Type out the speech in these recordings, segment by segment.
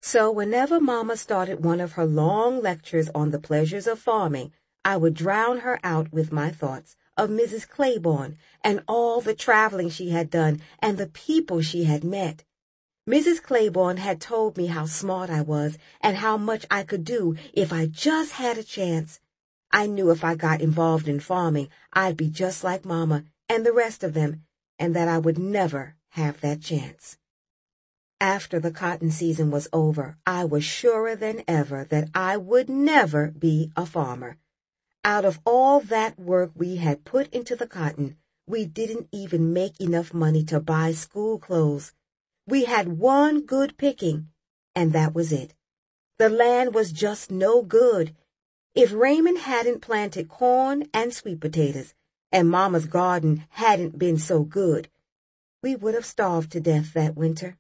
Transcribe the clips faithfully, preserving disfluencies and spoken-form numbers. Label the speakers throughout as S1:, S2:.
S1: So whenever Mama started one of her long lectures on the pleasures of farming, I would drown her out with my thoughts of Missus Claiborne and all the traveling she had done and the people she had met. Missus Claiborne had told me how smart I was and how much I could do if I just had a chance. I knew if I got involved in farming, I'd be just like Mama and the rest of them, and that I would never have that chance. After the cotton season was over, I was surer than ever that I would never be a farmer. Out of all that work we had put into the cotton, we didn't even make enough money to buy school clothes. We had one good picking, and that was it. The land was just no good. If Raymond hadn't planted corn and sweet potatoes, and Mama's garden hadn't been so good, we would have starved to death that winter.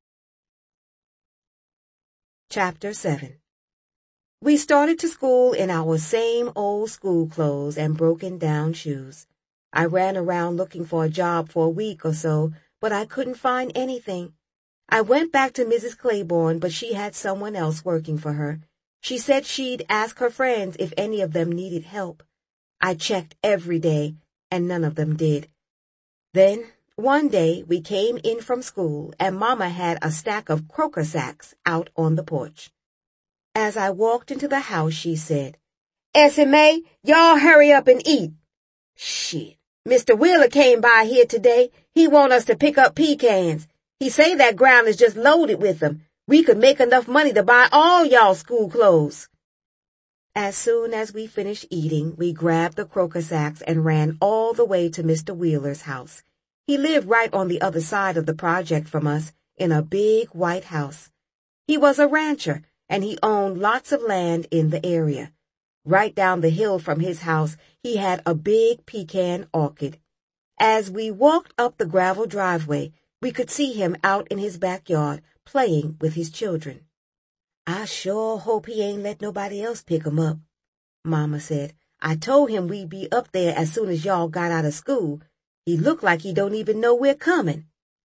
S1: Chapter seven. We started to school in our same old school clothes and broken-down shoes. I ran around looking for a job for a week or so, but I couldn't find anything. I went back to Missus Claiborne, but she had someone else working for her. She said she'd ask her friends if any of them needed help. I checked every day, and none of them did. Then, one day, we came in from school, and Mama had a stack of croaker sacks out on the porch. As I walked into the house, she said, "Essie Mae, y'all hurry up and eat." "Shit, Mister Wheeler came by here today. He want us to pick up pecans. He say that ground is just loaded with them. We could make enough money to buy all y'all school clothes." As soon as we finished eating, we grabbed the croaker sacks and ran all the way to Mister Wheeler's house. He lived right on the other side of the project from us, in a big white house. He was a rancher, and he owned lots of land in the area. Right down the hill from his house, he had a big pecan orchard. As we walked up the gravel driveway, we could see him out in his backyard, playing with his children. "I sure hope he ain't let nobody else pick 'em up," Mama said. "I told him we'd be up there as soon as y'all got out of school. He look like he don't even know we're coming."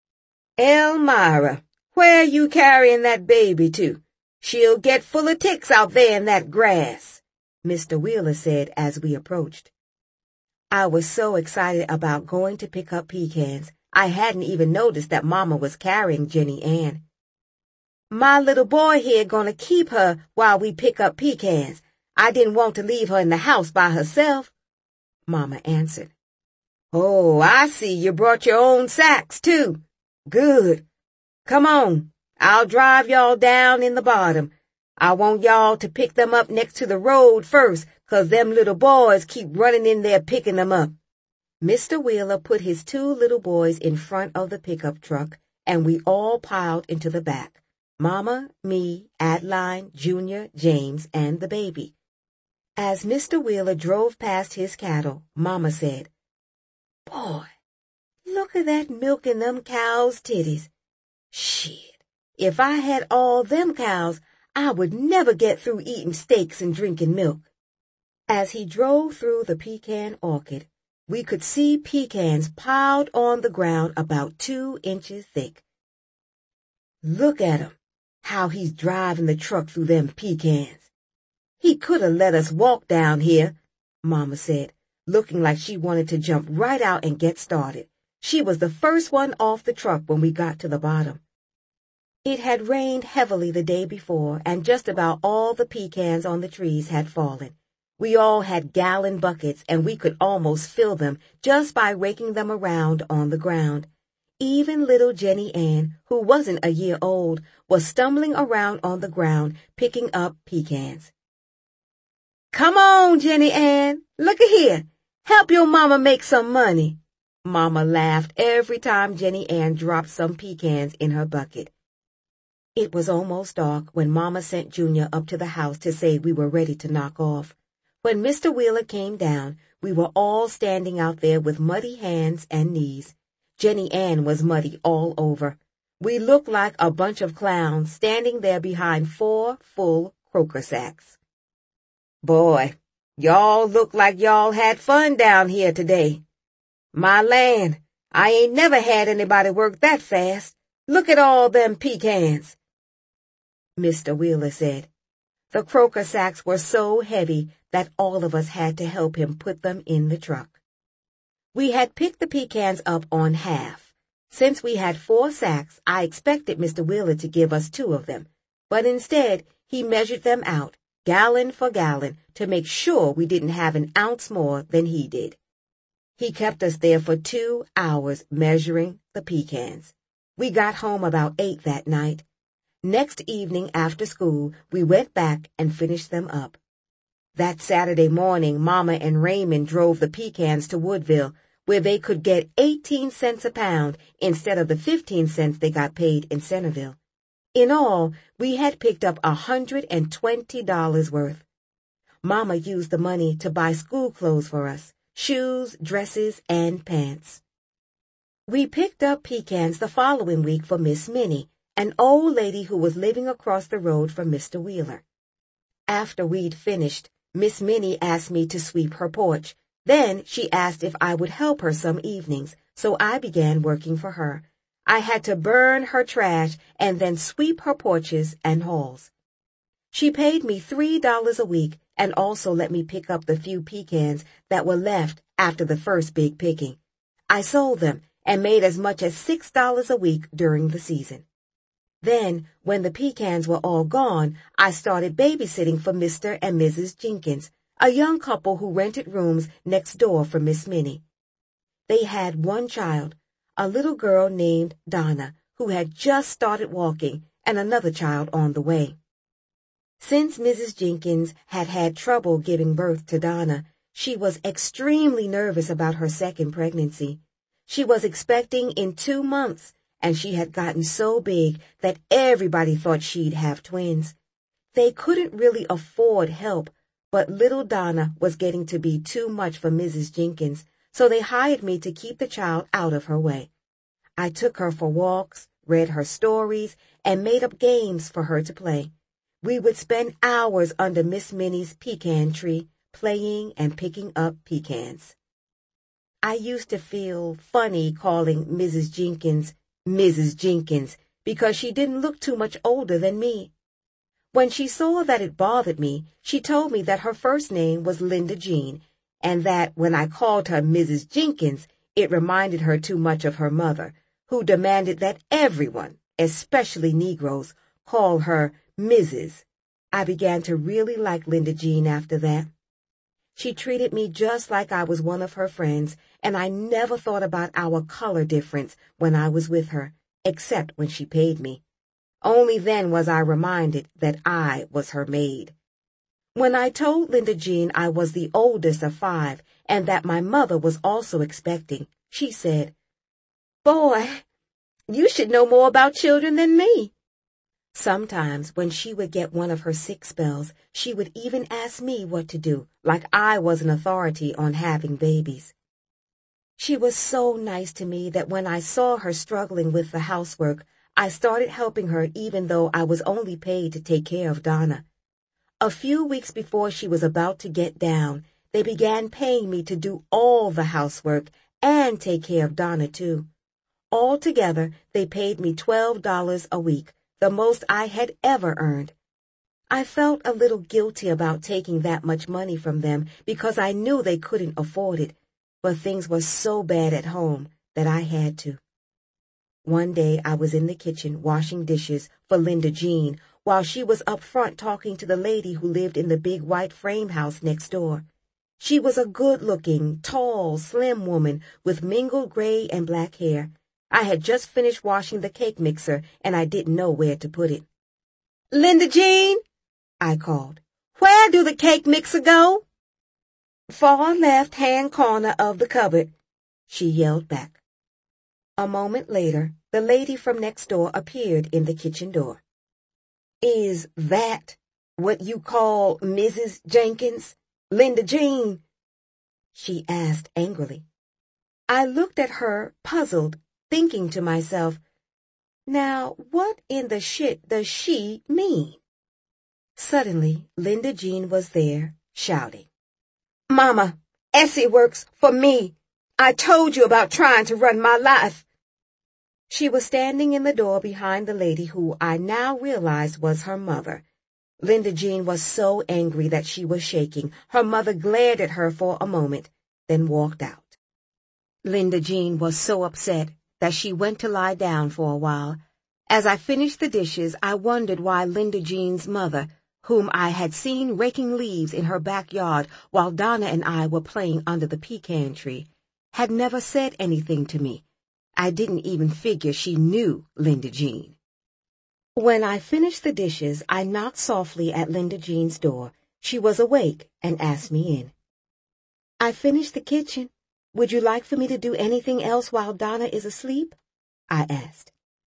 S1: "Elmira, where you carrying that baby to? She'll get full of ticks out there in that grass," Mister Wheeler said as we approached. I was so excited about going to pick up pecans, I hadn't even noticed that Mama was carrying Jenny Ann. "My little boy here gonna keep her while we pick up pecans. I didn't want to leave her in the house by herself," Mama answered. "Oh, I see you brought your own sacks, too. Good. Come on, I'll drive y'all down in the bottom. I want y'all to pick them up next to the road first, 'cause them little boys keep running in there picking them up." Mister Wheeler put his two little boys in front of the pickup truck, and we all piled into the back. Mama, me, Adeline, Junior, James, and the baby. As Mister Wheeler drove past his cattle, Mama said, "Boy, look at that milk in them cows' titties. Shit, if I had all them cows, I would never get through eating steaks and drinking milk." As he drove through the pecan orchard, we could see pecans piled on the ground about two inches thick. "Look at him, how he's driving the truck through them pecans. He could have let us walk down here," Mama said, looking like she wanted to jump right out and get started. She was the first one off the truck when we got to the bottom. It had rained heavily the day before, and just about all the pecans on the trees had fallen. We all had gallon buckets, and we could almost fill them just by raking them around on the ground. Even little Jenny Ann, who wasn't a year old, was stumbling around on the ground, picking up pecans. "Come on, Jenny Ann, look at here. Help your mama make some money." Mama laughed every time Jenny Ann dropped some pecans in her bucket. It was almost dark when Mama sent Junior up to the house to say we were ready to knock off. When Mister Wheeler came down, we were all standing out there with muddy hands and knees. Jenny Ann was muddy all over. We looked like a bunch of clowns standing there behind four full croaker sacks. "Boy, y'all look like y'all had fun down here today. My land, I ain't never had anybody work that fast. Look at all them pecans." Mister Wheeler said. The croaker sacks were so heavy that all of us had to help him put them in the truck. We had picked the pecans up on half. Since we had four sacks, I expected Mister Wheeler to give us two of them, but instead he measured them out, gallon for gallon, to make sure we didn't have an ounce more than he did. He kept us there for two hours measuring the pecans. We got home about eight that night. Next evening after school, we went back and finished them up. That Saturday morning, Mama and Raymond drove the pecans to Woodville, where they could get eighteen cents a pound instead of the fifteen cents they got paid in Centerville. In all, we had picked up a hundred and twenty dollars worth. Mama used the money to buy school clothes for us, shoes, dresses, and pants. We picked up pecans the following week for Miss Minnie, an old lady who was living across the road from Mister Wheeler. After we'd finished, Miss Minnie asked me to sweep her porch. Then she asked if I would help her some evenings, so I began working for her. I had to burn her trash and then sweep her porches and halls. She paid me three dollars a week and also let me pick up the few pecans that were left after the first big picking. I sold them and made as much as six dollars a week during the season. Then, when the pecans were all gone, I started babysitting for Mister and Missus Jenkins, a young couple who rented rooms next door from Miss Minnie. They had one child, a little girl named Donna, who had just started walking, and another child on the way. Since Missus Jenkins had had trouble giving birth to Donna, she was extremely nervous about her second pregnancy. She was expecting in two months, and she had gotten so big that everybody thought she'd have twins. They couldn't really afford help, but little Donna was getting to be too much for Missus Jenkins, so they hired me to keep the child out of her way. I took her for walks, read her stories, and made up games for her to play. We would spend hours under Miss Minnie's pecan tree, playing and picking up pecans. I used to feel funny calling Missus Jenkins Missus Jenkins because she didn't look too much older than me. When she saw that it bothered me, she told me that her first name was Linda Jean, and that when I called her Missus Jenkins, it reminded her too much of her mother, who demanded that everyone, especially Negroes, call her Missus I began to really like Linda Jean after that. She treated me just like I was one of her friends, and I never thought about our color difference when I was with her, except when she paid me. Only then was I reminded that I was her maid. When I told Linda Jean I was the oldest of five and that my mother was also expecting, she said, "Boy, you should know more about children than me." Sometimes when she would get one of her sick spells, she would even ask me what to do, like I was an authority on having babies. She was so nice to me that when I saw her struggling with the housework, I started helping her even though I was only paid to take care of Donna. A few weeks before she was about to get down, they began paying me to do all the housework and take care of Donna too. Altogether, they paid me twelve dollars a week, the most I had ever earned. I felt a little guilty about taking that much money from them because I knew they couldn't afford it, but things were so bad at home that I had to. One day I was in the kitchen washing dishes for Linda Jean while she was up front talking to the lady who lived in the big white frame house next door. She was a good-looking, tall, slim woman with mingled gray and black hair. I had just finished washing the cake mixer and I didn't know where to put it. "Linda Jean," I called, "where do the cake mixer go?" "Far left-hand corner of the cupboard," she yelled back. A moment later, the lady from next door appeared in the kitchen door. "Is that what you call Missus Jenkins, Linda Jean?" she asked angrily. I looked at her, puzzled, thinking to myself, now what in the shit does she mean? Suddenly, Linda Jean was there, shouting, "Mama, Essie works for me. I told you about trying to run my life." She was standing in the door behind the lady who I now realized was her mother. Linda Jean was so angry that she was shaking. Her mother glared at her for a moment, then walked out. Linda Jean was so upset that she went to lie down for a while. As I finished the dishes, I wondered why Linda Jean's mother, whom I had seen raking leaves in her backyard while Donna and I were playing under the pecan tree, had never said anything to me. I didn't even figure she knew Linda Jean. When I finished the dishes, I knocked softly at Linda Jean's door. She was awake and asked me in. I finished the kitchen. Would you like for me to do anything else while Donna is asleep? I asked.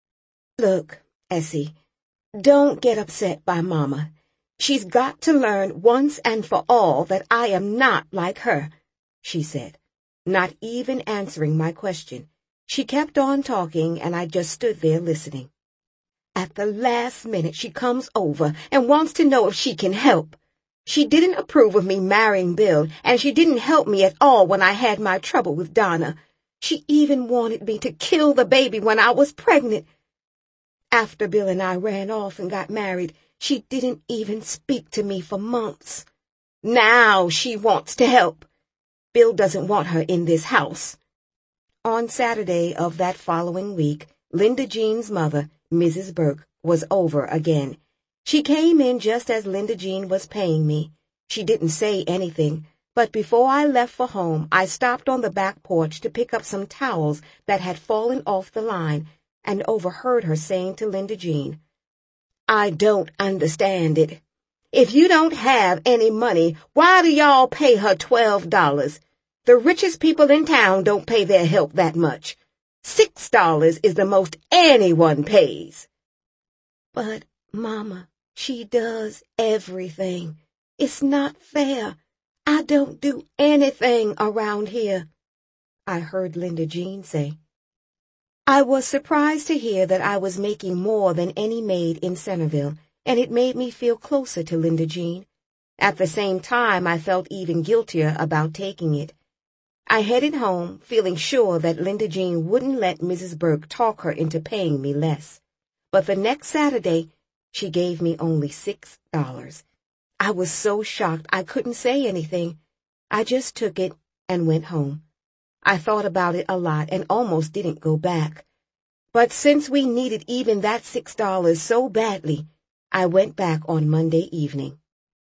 S1: Look, Essie, don't get upset by Mama. She's got to learn once and for all that I am not like her, she said, not even answering my question. She kept on talking, and I just stood there listening. At the last minute, she comes over and wants to know if she can help. She didn't approve of me marrying Bill, and she didn't help me at all when I had my trouble with Donna. She even wanted me to kill the baby when I was pregnant. After Bill and I ran off and got married, she didn't even speak to me for months. Now she wants to help. Bill doesn't want her in this house. On Saturday of that following week, Linda Jean's mother, Missus Burke, was over again. She came in just as Linda Jean was paying me. She didn't say anything, but before I left for home, I stopped on the back porch to pick up some towels that had fallen off the line and overheard her saying to Linda Jean, I don't understand it. If you don't have any money, why do y'all pay her twelve dollars? The richest people in town don't pay their help that much. Six dollars is the most anyone pays. But, Mama, she does everything. It's not fair. I don't do anything around here, I heard Linda Jean say. I was surprised to hear that I was making more than any maid in Centerville, and it made me feel closer to Linda Jean. At the same time, I felt even guiltier about taking it. I headed home, feeling sure that Linda Jean wouldn't let Missus Burke talk her into paying me less. But the next Saturday, she gave me only six dollars. I was so shocked I couldn't say anything. I just took it and went home. I thought about it a lot and almost didn't go back. But since we needed even that six dollars so badly, I went back on Monday evening.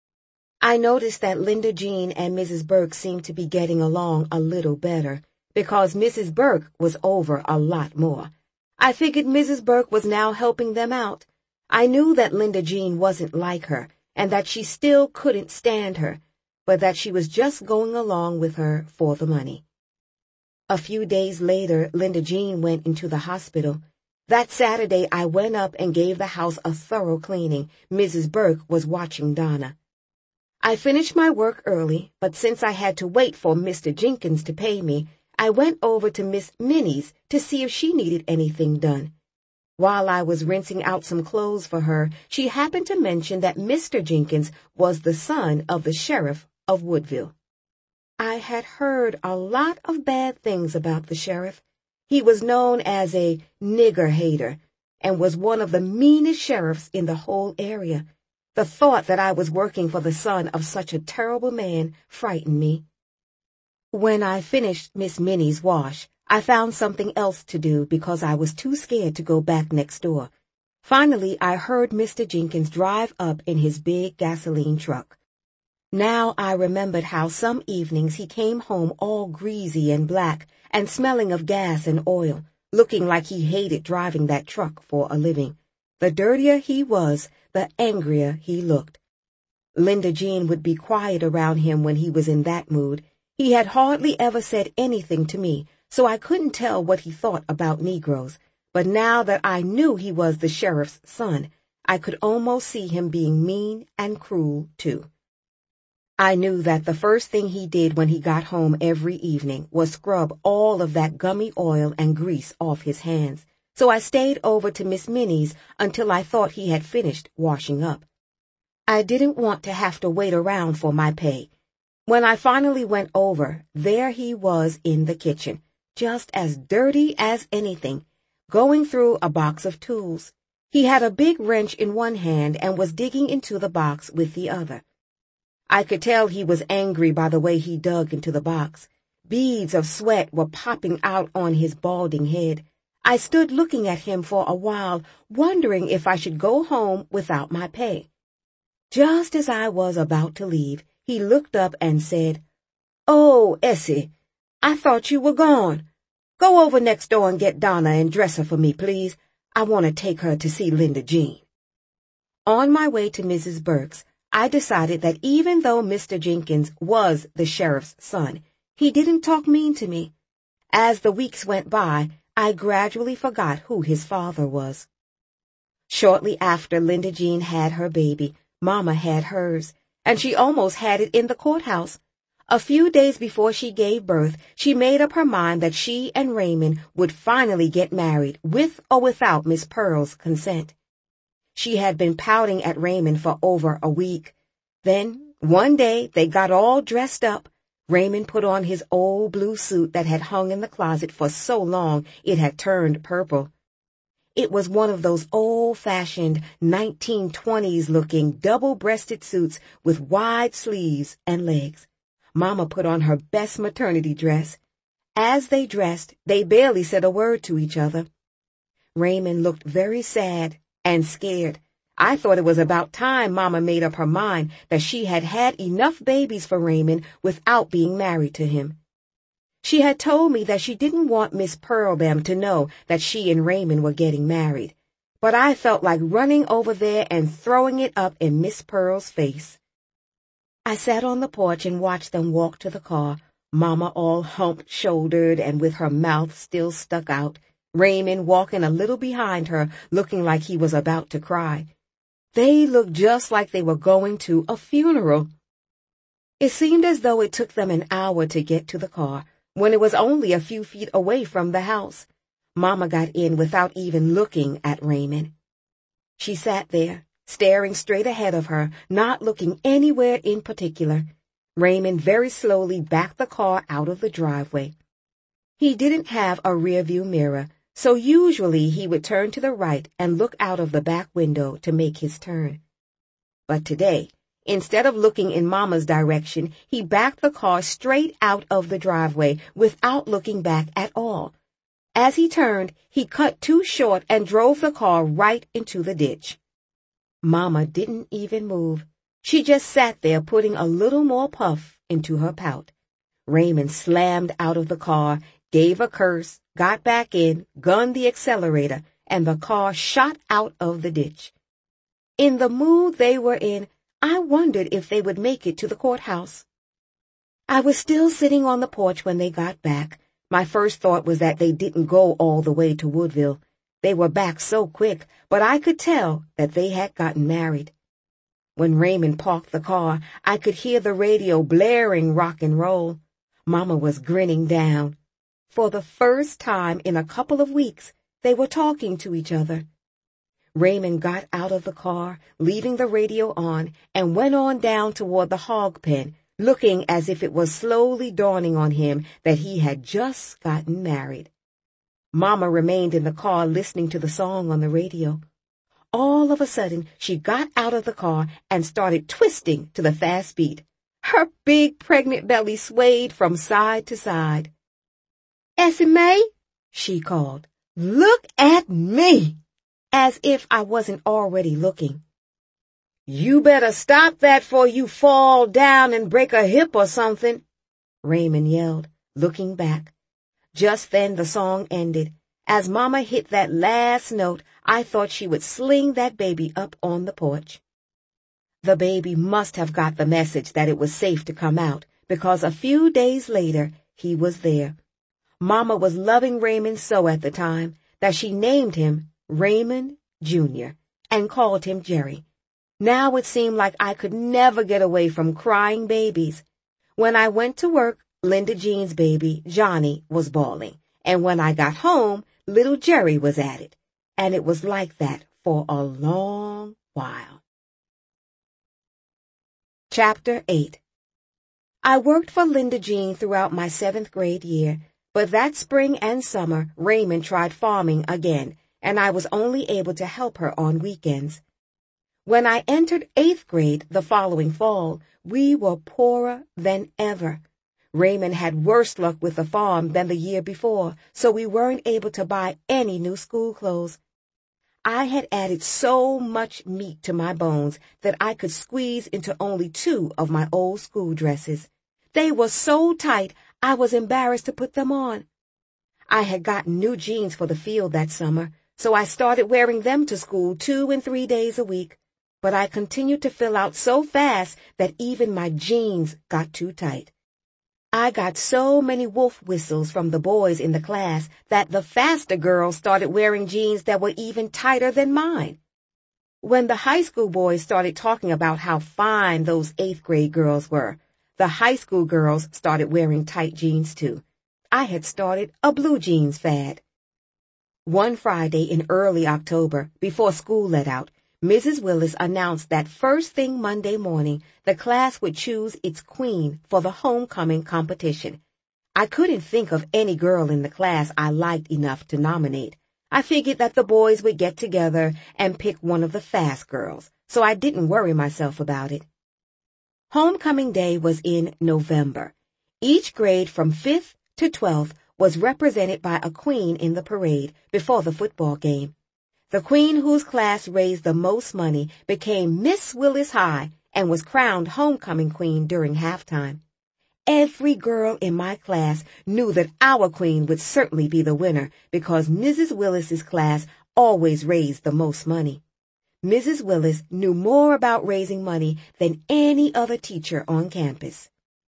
S1: I noticed that Linda Jean and Missus Burke seemed to be getting along a little better, because Missus Burke was over a lot more. I figured Missus Burke was now helping them out. I knew that Linda Jean wasn't like her, and that she still couldn't stand her, but that she was just going along with her for the money. A few days later, Linda Jean went into the hospital. That Saturday, I went up and gave the house a thorough cleaning. Missus Burke was watching Donna. I finished my work early, but since I had to wait for Mister Jenkins to pay me, I went over to Miss Minnie's to see if she needed anything done. While I was rinsing out some clothes for her, she happened to mention that Mister Jenkins was the son of the sheriff of Woodville. I had heard a lot of bad things about the sheriff. He was known as a nigger hater and was one of the meanest sheriffs in the whole area. The thought that I was working for the son of such a terrible man frightened me. When I finished Miss Minnie's wash, I found something else to do because I was too scared to go back next door. Finally, I heard Mister Jenkins drive up in his big gasoline truck. Now I remembered how some evenings he came home all greasy and black and smelling of gas and oil, looking like he hated driving that truck for a living. The dirtier he was, the angrier he looked. Linda Jean would be quiet around him when he was in that mood. He had hardly ever said anything to me, so I couldn't tell what he thought about Negroes. But now that I knew he was the sheriff's son, I could almost see him being mean and cruel, too. I knew that the first thing he did when he got home every evening was scrub all of that gummy oil and grease off his hands. So I stayed over to Miss Minnie's until I thought he had finished washing up. I didn't want to have to wait around for my pay. When I finally went over, there he was in the kitchen, just as dirty as anything, going through a box of tools. He had a big wrench in one hand and was digging into the box with the other. I could tell he was angry by the way he dug into the box. Beads of sweat were popping out on his balding head. I stood looking at him for a while, wondering if I should go home without my pay. Just as I was about to leave, he looked up and said, "Oh, Essie, I thought you were gone. Go over next door and get Donna and dress her for me, please. I want to take her to see Linda Jean." On my way to Missus Burke's, I decided that even though Mister Jenkins was the sheriff's son, he didn't talk mean to me. As the weeks went by, I gradually forgot who his father was. Shortly after Linda Jean had her baby, Mama had hers, and she almost had it in the courthouse. A few days before she gave birth, she made up her mind that she and Raymond would finally get married, with or without Miss Pearl's consent. She had been pouting at Raymond for over a week. Then, one day, they got all dressed up. Raymond put on his old blue suit that had hung in the closet for so long it had turned purple. It was one of those old-fashioned nineteen twenties-looking double-breasted suits with wide sleeves and legs. Mama put on her best maternity dress. As they dressed, they barely said a word to each other. Raymond looked very sad and scared. I thought it was about time Mama made up her mind that she had had enough babies for Raymond without being married to him. She had told me that she didn't want Miss Pearl them to know that she and Raymond were getting married, but I felt like running over there and throwing it up in Miss Pearl's face. I sat on the porch and watched them walk to the car, Mama all humped-shouldered and with her mouth still stuck out, Raymond walking a little behind her, looking like he was about to cry. They looked just like they were going to a funeral. It seemed as though it took them an hour to get to the car, when it was only a few feet away from the house. Mama got in without even looking at Raymond. She sat there, staring straight ahead of her, not looking anywhere in particular. Raymond very slowly backed the car out of the driveway. He didn't have a rearview mirror, so usually he would turn to the right and look out of the back window to make his turn. But today, instead of looking in Mama's direction, he backed the car straight out of the driveway without looking back at all. As he turned, he cut too short and drove the car right into the ditch. Mama didn't even move. She just sat there putting a little more puff into her pout. Raymond slammed out of the car, gave a curse, got back in, gunned the accelerator, and the car shot out of the ditch. In the mood they were in, I wondered if they would make it to the courthouse. I was still sitting on the porch when they got back. My first thought was that they didn't go all the way to Woodville. They were back so quick, but I could tell that they had gotten married. When Raymond parked the car, I could hear the radio blaring rock and roll. Mama was grinning down. For the first time in a couple of weeks, they were talking to each other. Raymond got out of the car, leaving the radio on, and went on down toward the hog pen, looking as if it was slowly dawning on him that he had just gotten married. Mama remained in the car listening to the song on the radio. All of a sudden, she got out of the car and started twisting to the fast beat. Her big pregnant belly swayed from side to side. "Essie Mae," she called, "look at me," as if I wasn't already looking. "You better stop that 'fore you fall down and break a hip or something," Raymond yelled, looking back. Just then the song ended. As Mama hit that last note, I thought she would sling that baby up on the porch. The baby must have got the message that it was safe to come out, because a few days later, he was there. Mama was loving Raymond so at the time that she named him Raymond Junior and called him Jerry. Now it seemed like I could never get away from crying babies. When I went to work, Linda Jean's baby, Johnny, was bawling, and when I got home, little Jerry was at it, and it was like that for a long while. Chapter eight. I worked for Linda Jean throughout my seventh grade year, But that spring and summer, Raymond tried farming again, and I was only able to help her on weekends. When I entered eighth grade the following fall, we were poorer than ever. Raymond had worse luck with the farm than the year before, so we weren't able to buy any new school clothes. I had added so much meat to my bones that I could squeeze into only two of my old school dresses. They were so tight, I was embarrassed to put them on. I had gotten new jeans for the field that summer, so I started wearing them to school two and three days a week. But I continued to fill out so fast that even my jeans got too tight. I got so many wolf whistles from the boys in the class that the faster girls started wearing jeans that were even tighter than mine. When the high school boys started talking about how fine those eighth grade girls were, the high school girls started wearing tight jeans too. I had started a blue jeans fad. One Friday in early October, before school let out, Missus Willis announced that first thing Monday morning, the class would choose its queen for the homecoming competition. I couldn't think of any girl in the class I liked enough to nominate. I figured that the boys would get together and pick one of the fast girls, so I didn't worry myself about it. Homecoming day was in November. Each grade from fifth to twelfth was represented by a queen in the parade before the football game. The queen whose class raised the most money became Miss Willis High and was crowned homecoming queen during halftime. Every girl in my class knew that our queen would certainly be the winner because Missus Willis's class always raised the most money. Missus Willis knew more about raising money than any other teacher on campus.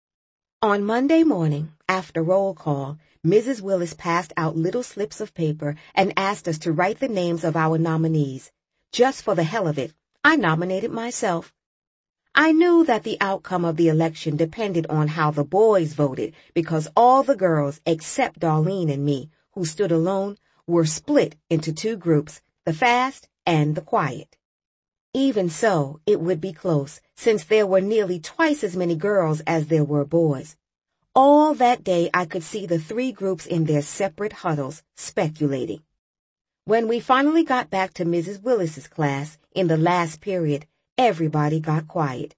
S1: On Monday morning, after roll call, Missus Willis passed out little slips of paper and asked us to write the names of our nominees. Just for the hell of it, I nominated myself. I knew that the outcome of the election depended on how the boys voted because all the girls, except Darlene and me, who stood alone, were split into two groups, the fast and the quiet. Even so, it would be close, since there were nearly twice as many girls as there were boys. All that day I could see the three groups in their separate huddles, speculating. When we finally got back to Missus Willis's class, in the last period, everybody got quiet.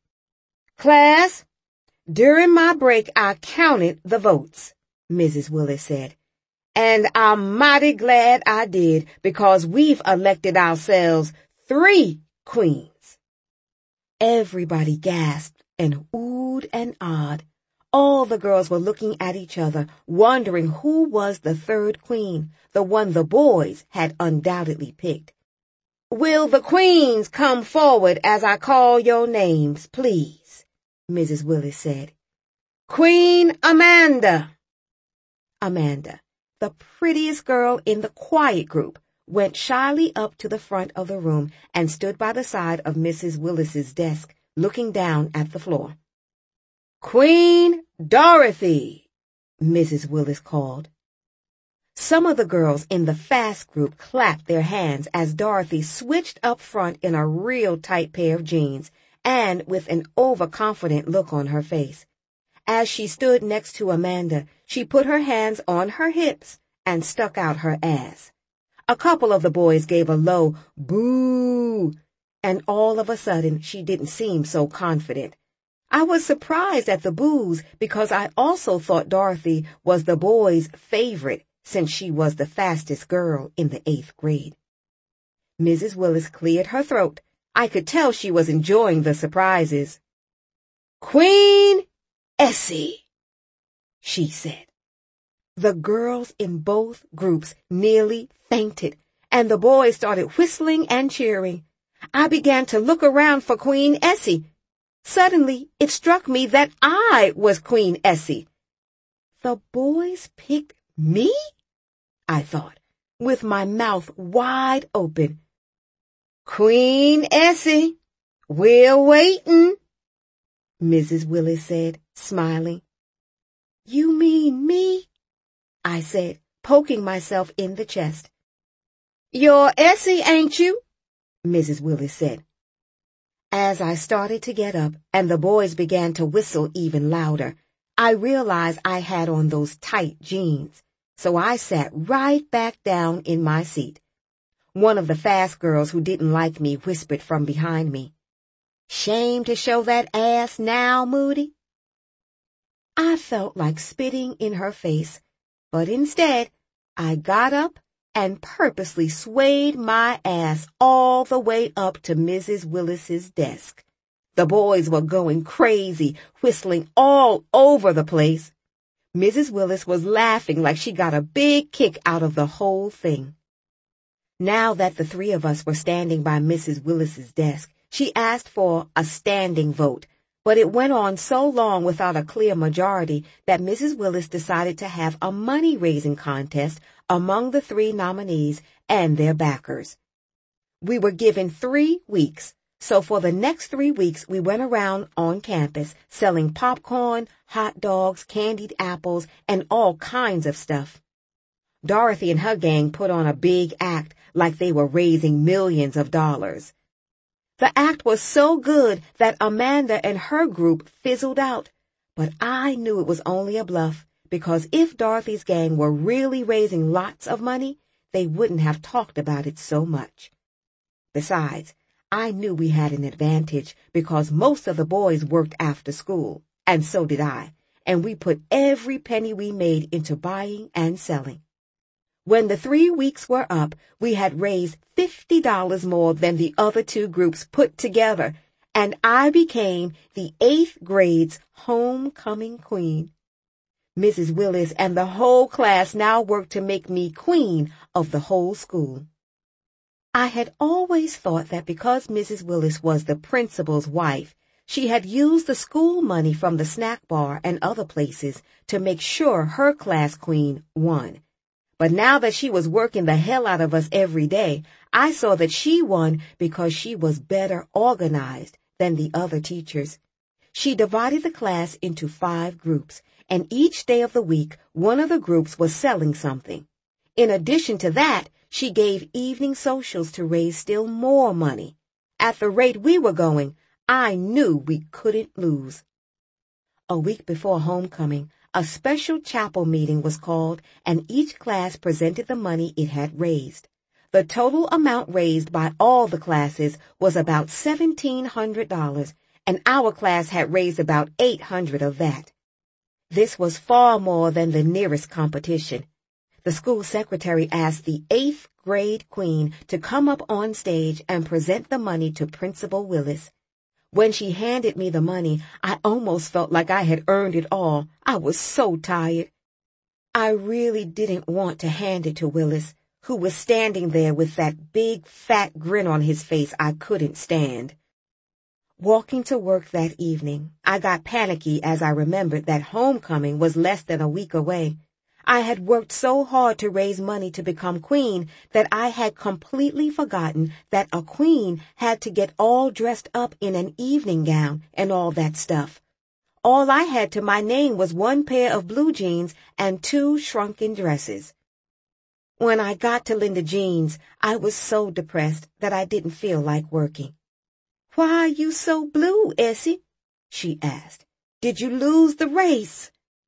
S1: Class, during my break I counted the votes, Missus Willis said. And I'm mighty glad I did, because we've elected ourselves three queens. Everybody gasped and oohed and ahed. All the girls were looking at each other, wondering who was the third queen, the one the boys had undoubtedly picked. Will the queens come forward as I call your names, please? Missus Willis said. Queen Amanda. Amanda, the prettiest girl in the quiet group, went shyly up to the front of the room and stood by the side of Missus Willis's desk, looking down at the floor. Queen Dorothy, Missus Willis called. Some of the girls in the fast group clapped their hands as Dorothy switched up front in a real tight pair of jeans and with an overconfident look on her face. As she stood next to Amanda, she put her hands on her hips and stuck out her ass. A couple of the boys gave a low boo, and all of a sudden she didn't seem so confident. I was surprised at the boos because I also thought Dorothy was the boys' favorite since she was the fastest girl in the eighth grade. Missus Willis cleared her throat. I could tell she was enjoying the surprises. Queen Essie, she said. The girls in both groups nearly fainted, and the boys started whistling and cheering. I began to look around for Queen Essie. Suddenly, it struck me that I was Queen Essie. The boys picked me? I thought, with my mouth wide open. Queen Essie, we're waiting, Missus Willis said, smiling. You mean me? I said, poking myself in the chest. You're Essie, ain't you? Missus Willis said. As I started to get up and the boys began to whistle even louder, I realized I had on those tight jeans. so I sat right back down in my seat. One of the fast girls who didn't like me whispered from behind me, "Shame to show that ass now, Moody." I felt like spitting in her face, but instead, I got up and purposely swayed my ass all the way up to Missus Willis's desk. The boys were going crazy, whistling all over the place. Missus Willis was laughing like she got a big kick out of the whole thing. Now that the three of us were standing by Missus Willis's desk, she asked for a standing vote, but it went on so long without a clear majority that Missus Willis decided to have a money-raising contest among the three nominees and their backers. We were given three weeks. So for the next three weeks, we went around on campus selling popcorn, hot dogs, candied apples, and all kinds of stuff. Dorothy and her gang put on a big act like they were raising millions of dollars. The act was so good that Amanda and her group fizzled out, but I knew it was only a bluff because if Dorothy's gang were really raising lots of money, they wouldn't have talked about it so much. Besides, I knew we had an advantage because most of the boys worked after school, and so did I, and we put every penny we made into buying and selling. When the three weeks were up, we had raised fifty dollars more than the other two groups put together, and I became the eighth grade's homecoming queen. Missus Willis and the whole class now worked to make me queen of the whole school. I had always thought that because Missus Willis was the principal's wife, she had used the school money from the snack bar and other places to make sure her class queen won. But now that she was working the hell out of us every day, I saw that she won because she was better organized than the other teachers. She divided the class into five groups, and each day of the week, one of the groups was selling something. In addition to that, she gave evening socials to raise still more money. At the rate we were going, I knew we couldn't lose. A week before homecoming, a special chapel meeting was called, and each class presented the money it had raised. The total amount raised by all the classes was about seventeen hundred dollars, and our class had raised about eight hundred dollars of that. This was far more than the nearest competition. The school secretary asked the eighth grade queen to come up on stage and present the money to Principal Willis. When she handed me the money, I almost felt like I had earned it all. I was so tired. I really didn't want to hand it to Willis, who was standing there with that big fat grin on his face I couldn't stand. Walking to work that evening, I got panicky as I remembered that homecoming was less than a week away. I had worked so hard to raise money to become queen that I had completely forgotten that a queen had to get all dressed up in an evening gown and all that stuff. All I had to my name was one pair of blue jeans and two shrunken dresses. When I got to Linda Jean's, I was so depressed that I didn't feel like working. "Why are you so blue, Essie?" she asked. "Did you lose the race?"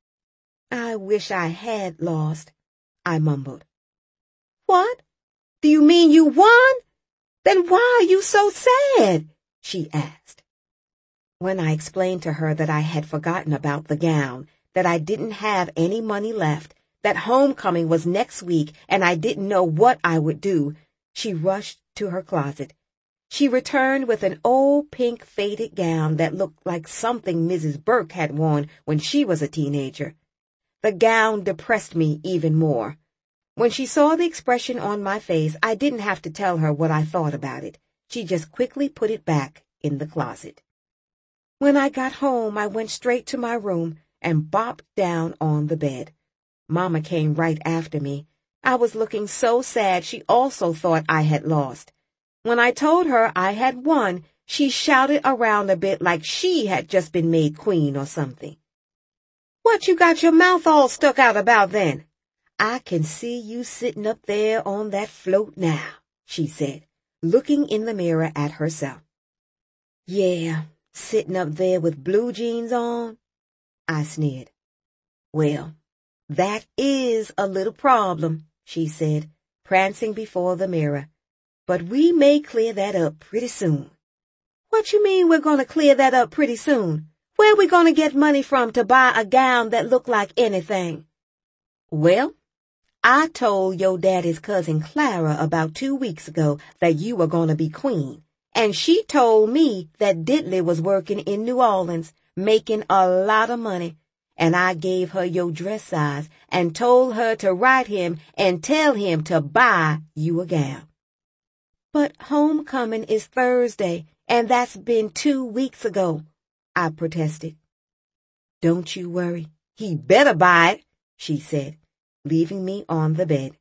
S1: "I wish I had lost," I mumbled. "What? Do you mean you won? Then why are you so sad?" she asked. When I explained to her that I had forgotten about the gown, that I didn't have any money left, that homecoming was next week and I didn't know what I would do, she rushed to her closet. She returned with an old pink faded gown that looked like something Missus Burke had worn when she was a teenager. The gown depressed me even more. When she saw the expression on my face, I didn't have to tell her what I thought about it. She just quickly put it back in the closet. When I got home, I went straight to my room and bopped down on the bed. Mama came right after me. I was looking so sad she also thought I had lost. When I told her I had won, she shouted around a bit like she had just been made queen or something. "What you got your mouth all stuck out about then? I can see you sitting up there on that float now," she said, looking in the mirror at herself. "Yeah, sitting up there with blue jeans on," I sneered. "Well, That is a little problem, she said, prancing before the mirror. But we may clear that up pretty soon. What you mean we're going to clear that up pretty soon? Where are we going to get money from to buy a gown that look like anything? Well, I told your daddy's cousin Clara about two weeks ago that you were going to be queen, and she told me that Diddley was working in New Orleans, making a lot of money, and I gave her your dress size and told her to write him and tell him to buy you a gown. But homecoming is Thursday, and that's been two weeks ago, I protested. Don't you worry, he better buy it, she said, leaving me on the bed.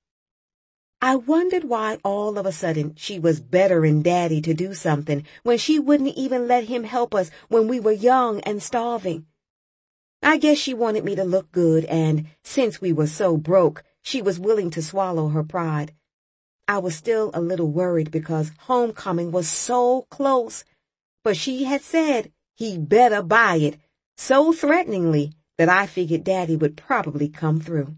S1: I wondered why all of a sudden she was bettering Daddy to do something when she wouldn't even let him help us when we were young and starving. I guess she wanted me to look good, and since we were so broke, she was willing to swallow her pride. I was still a little worried because homecoming was so close, but she had said he better buy it so threateningly that I figured Daddy would probably come through.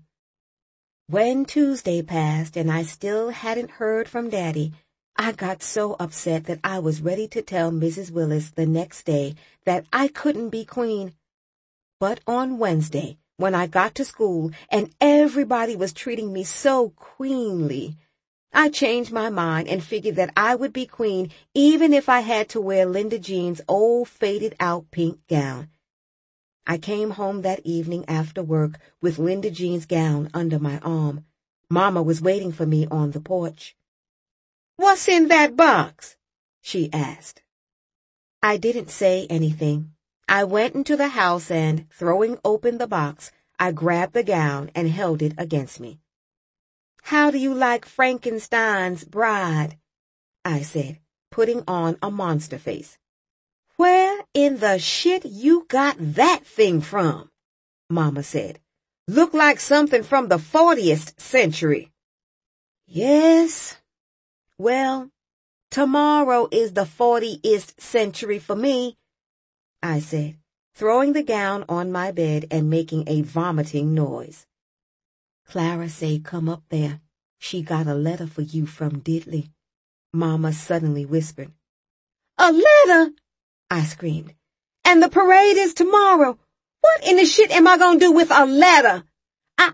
S1: When Tuesday passed and I still hadn't heard from Daddy, I got so upset that I was ready to tell Missus Willis the next day that I couldn't be queen. But on Wednesday, when I got to school and everybody was treating me so queenly, I changed my mind and figured that I would be queen even if I had to wear Linda Jean's old faded-out pink gown. I came home that evening after work with Linda Jean's gown under my arm. Mama was waiting for me on the porch. "What's in that box?" she asked. I didn't say anything. I went into the house and, throwing open the box, I grabbed the gown and held it against me. "How do you like Frankenstein's bride?" I said, putting on a monster face. "Where in the shit you got that thing from?" Mama said. "Look like something from the fortieth century. "Yes. Well, tomorrow is the fortieth century for me," I said, throwing the gown on my bed and making a vomiting noise. "Clara say come up there. She got a letter for you from Diddley," Mama suddenly whispered. "A letter?" I screamed. "And the parade is tomorrow. What in the shit am I gonna do with a letter? I—"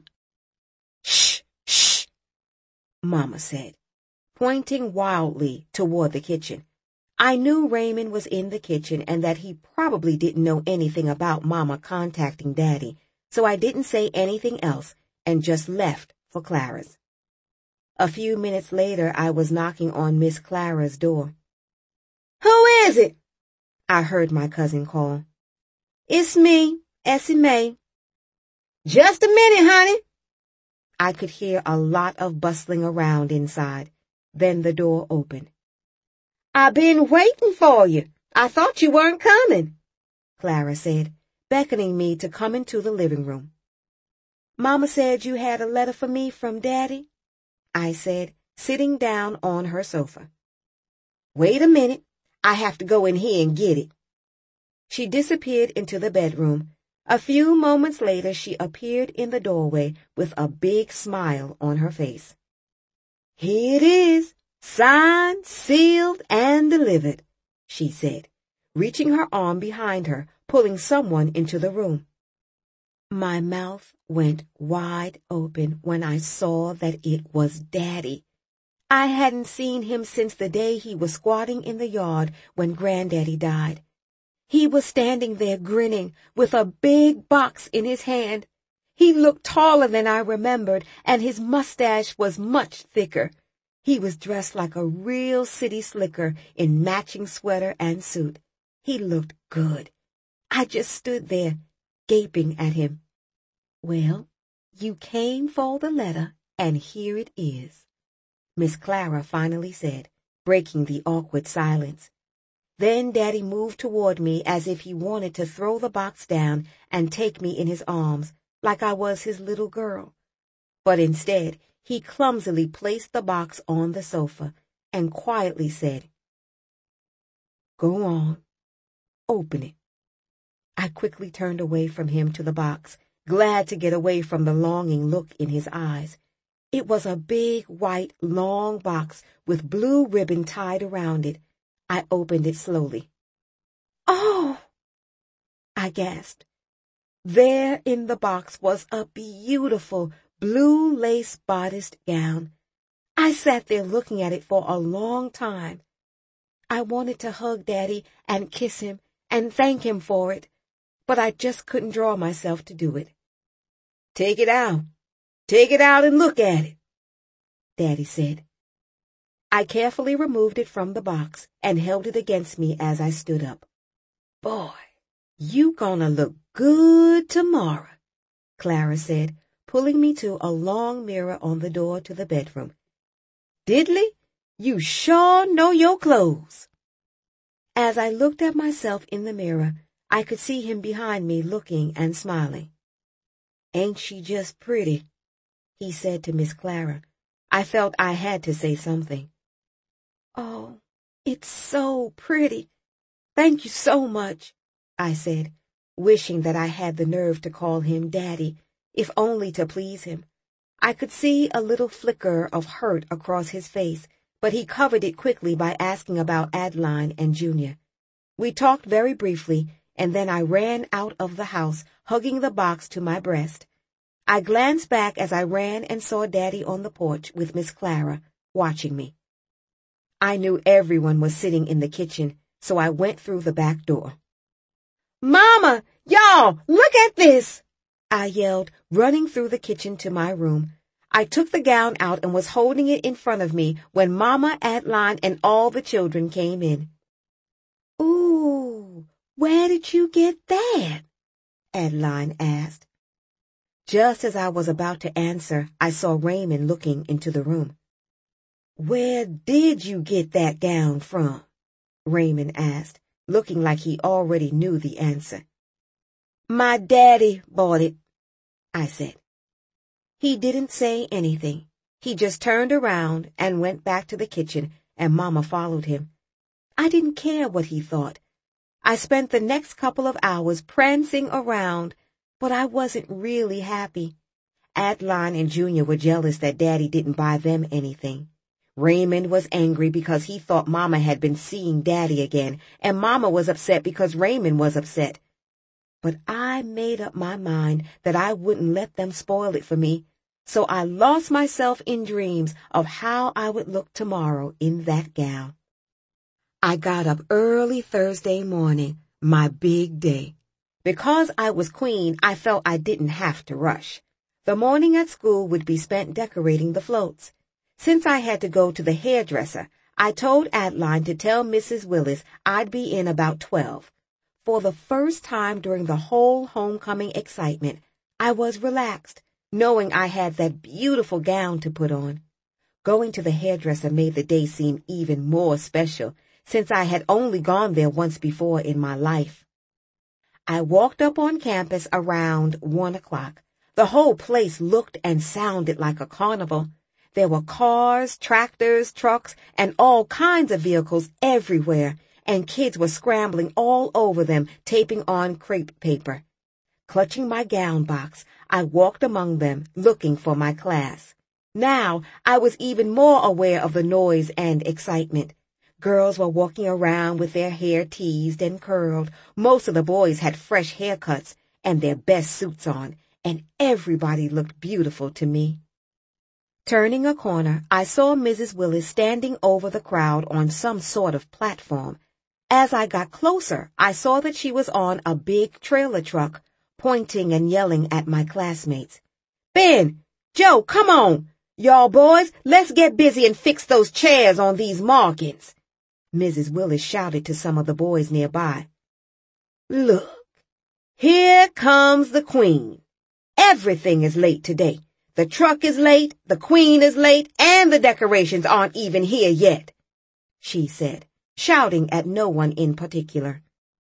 S1: "Shh, shh," Mama said, pointing wildly toward the kitchen. I knew Raymond was in the kitchen and that he probably didn't know anything about Mama contacting Daddy, so I didn't say anything else and just left for Clara's. A few minutes later, I was knocking on Miss Clara's door. "Who is it?" I heard my cousin call. "It's me, Essie Mae." "Just a minute, honey." I could hear a lot of bustling around inside. Then the door opened. "I been waiting for you. I thought you weren't coming," Clara said, beckoning me to come into the living room. "Mama said you had a letter for me from Daddy," I said, sitting down on her sofa. "Wait a minute. I have to go in here and get it." She disappeared into the bedroom. A few moments later, she appeared in the doorway with a big smile on her face. "Here it is, signed, sealed, and delivered," she said, reaching her arm behind her, pulling someone into the room. My mouth went wide open when I saw that it was Daddy. I hadn't seen him since the day he was squatting in the yard when Granddaddy died. He was standing there grinning with a big box in his hand. He looked taller than I remembered, and his mustache was much thicker. He was dressed like a real city slicker in matching sweater and suit. He looked good. I just stood there, gaping at him. "Well, you came for the letter, and here it is," Miss Clara finally said, breaking the awkward silence. Then Daddy moved toward me as if he wanted to throw the box down and take me in his arms, like I was his little girl. But instead, he clumsily placed the box on the sofa and quietly said, "Go on, open it." I quickly turned away from him to the box glad to get away from the longing look in his eyes. It was a big, white, long box with blue ribbon tied around it. I opened it slowly. "Oh!" I gasped. There in the box was a beautiful blue lace bodiced gown. I sat there looking at it for a long time. I wanted to hug Daddy and kiss him and thank him for it, but I just couldn't draw myself to do it. "Take it out. Take it out and look at it," Daddy said. I carefully removed it from the box and held it against me as I stood up. "Boy, you gonna look good tomorrow," Clara said, pulling me to a long mirror on the door to the bedroom. "Diddley, you sure know your clothes." As I looked at myself in the mirror, I could see him behind me looking and smiling. "Ain't she just pretty?" he said to Miss Clara. I felt I had to say something. "Oh, it's so pretty. Thank you so much," I said, wishing that I had the nerve to call him Daddy, if only to please him. I could see a little flicker of hurt across his face, but he covered it quickly by asking about Adeline and Junior. We talked very briefly, and then I ran out of the house, hugging the box to my breast. I glanced back as I ran and saw Daddy on the porch with Miss Clara, watching me. I knew everyone was sitting in the kitchen, so I went through the back door. "Mama, y'all, look at this!" I yelled, running through the kitchen to my room. I took the gown out and was holding it in front of me when Mama, Adeline, and all the children came in. "Ooh, where did you get that?" Adeline asked. Just as I was about to answer, I saw Raymond looking into the room. "Where did you get that gown from?" Raymond asked, looking like he already knew the answer. "My daddy bought it," I said. He didn't say anything. He just turned around and went back to the kitchen, and Mama followed him. I didn't care what he thought. I spent the next couple of hours prancing around, but I wasn't really happy. Adeline and Junior were jealous that Daddy didn't buy them anything. Raymond was angry because he thought Mama had been seeing Daddy again, and Mama was upset because Raymond was upset. But I made up my mind that I wouldn't let them spoil it for me, so I lost myself in dreams of how I would look tomorrow in that gown. I got up early Thursday morning, my big day. Because I was queen, I felt I didn't have to rush. The morning at school would be spent decorating the floats. Since I had to go to the hairdresser, I told Adeline to tell Missus Willis I'd be in about twelve. For the first time during the whole homecoming excitement, I was relaxed, knowing I had that beautiful gown to put on. Going to the hairdresser made the day seem even more special, since I had only gone there once before in my life. I walked up on campus around one o'clock. The whole place looked and sounded like a carnival. There were cars, tractors, trucks, and all kinds of vehicles everywhere, and kids were scrambling all over them, taping on crepe paper. Clutching my gown box, I walked among them, looking for my class. Now I was even more aware of the noise and excitement. Girls were walking around with their hair teased and curled. Most of the boys had fresh haircuts and their best suits on, and everybody looked beautiful to me. Turning a corner, I saw Missus Willis standing over the crowd on some sort of platform. As I got closer, I saw that she was on a big trailer truck, pointing and yelling at my classmates. "Ben, Joe, come on! Y'all boys, let's get busy and fix those chairs on these markings," Missus Willis shouted to some of the boys nearby. "Look, here comes the queen. Everything is late today. The truck is late, the queen is late, and the decorations aren't even here yet," she said, shouting at no one in particular.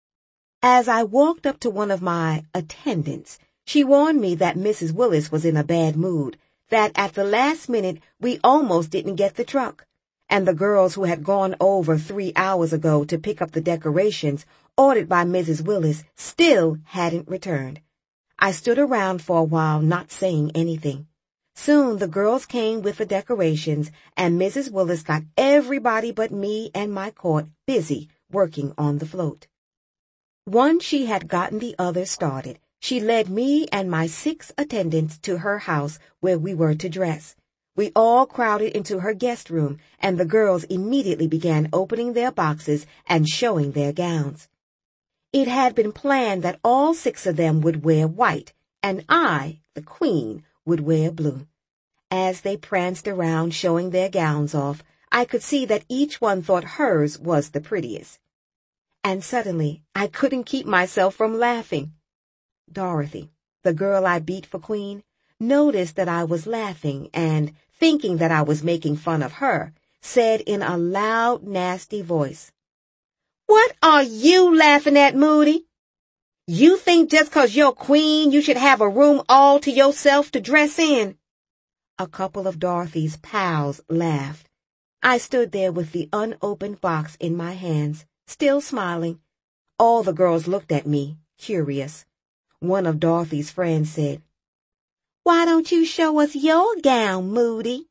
S1: As I walked up to one of my attendants, she warned me that Missus Willis was in a bad mood, that at the last minute we almost didn't get the truck, and the girls who had gone over three hours ago to pick up the decorations ordered by Missus Willis still hadn't returned. I stood around for a while, not saying anything. Soon the girls came with the decorations, and Missus Willis got everybody but me and my court busy working on the float. Once she had gotten the others started, she led me and my six attendants to her house where we were to dress. We all crowded into her guest room, and the girls immediately began opening their boxes and showing their gowns. It had been planned that all six of them would wear white, and I, the queen, would wear blue. As they pranced around showing their gowns off, I could see that each one thought hers was the prettiest. And suddenly, I couldn't keep myself from laughing. Dorothy, the girl I beat for queen, noticed that I was laughing and, thinking that I was making fun of her, said in a loud, nasty voice, "What are you laughing at, Moody? You think just 'cause you're queen you should have a room all to yourself to dress in?" A couple of Dorothy's pals laughed. I stood there with the unopened box in my hands, still smiling. All the girls looked at me, curious. One of Dorothy's friends said, "Why don't you show us your gown, Moody?"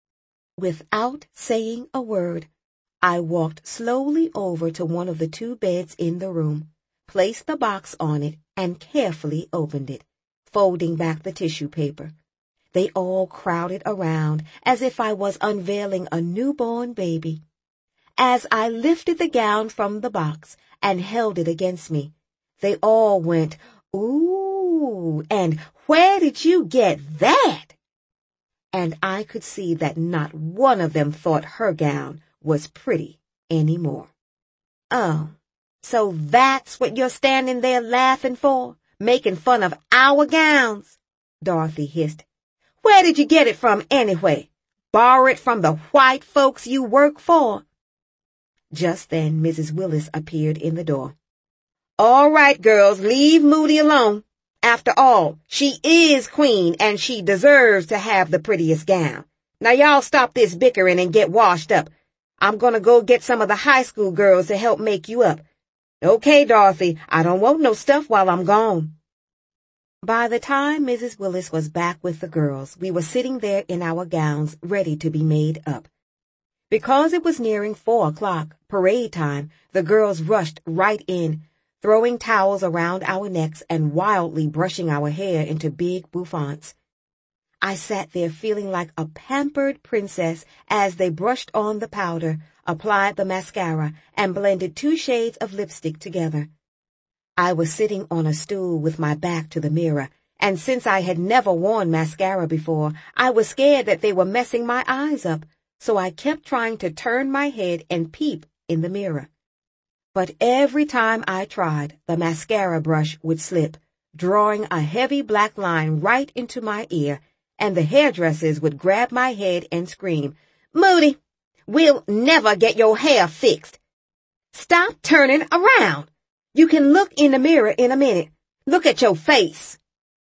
S1: Without saying a word, I walked slowly over to one of the two beds in the room, placed the box on it, and carefully opened it, folding back the tissue paper. They all crowded around as if I was unveiling a newborn baby. As I lifted the gown from the box and held it against me, they all went, "Ooh, and where did you get that?" And I could see that not one of them thought her gown was pretty anymore. "Oh, so that's what you're standing there laughing for, making fun of our gowns?" Dorothy hissed. "Where did you get it from anyway? Borrow it from the white folks you work for?" Just then Missus Willis appeared in the door. "All right, girls, leave Moody alone. After all, she is queen, and she deserves to have the prettiest gown. Now y'all stop this bickering and get washed up. I'm gonna go get some of the high school girls to help make you up. Okay, Dorothy, I don't want no stuff while I'm gone." By the time Missus Willis was back with the girls, we were sitting there in our gowns, ready to be made up. Because it was nearing four o'clock, parade time, the girls rushed right in, throwing towels around our necks and wildly brushing our hair into big bouffants. I sat there feeling like a pampered princess as they brushed on the powder, applied the mascara, and blended two shades of lipstick together. I was sitting on a stool with my back to the mirror, and since I had never worn mascara before, I was scared that they were messing my eyes up, so I kept trying to turn my head and peep in the mirror. But every time I tried, the mascara brush would slip, drawing a heavy black line right into my ear, and the hairdressers would grab my head and scream, "Moody, we'll never get your hair fixed. Stop turning around. You can look in the mirror in a minute. Look at your face."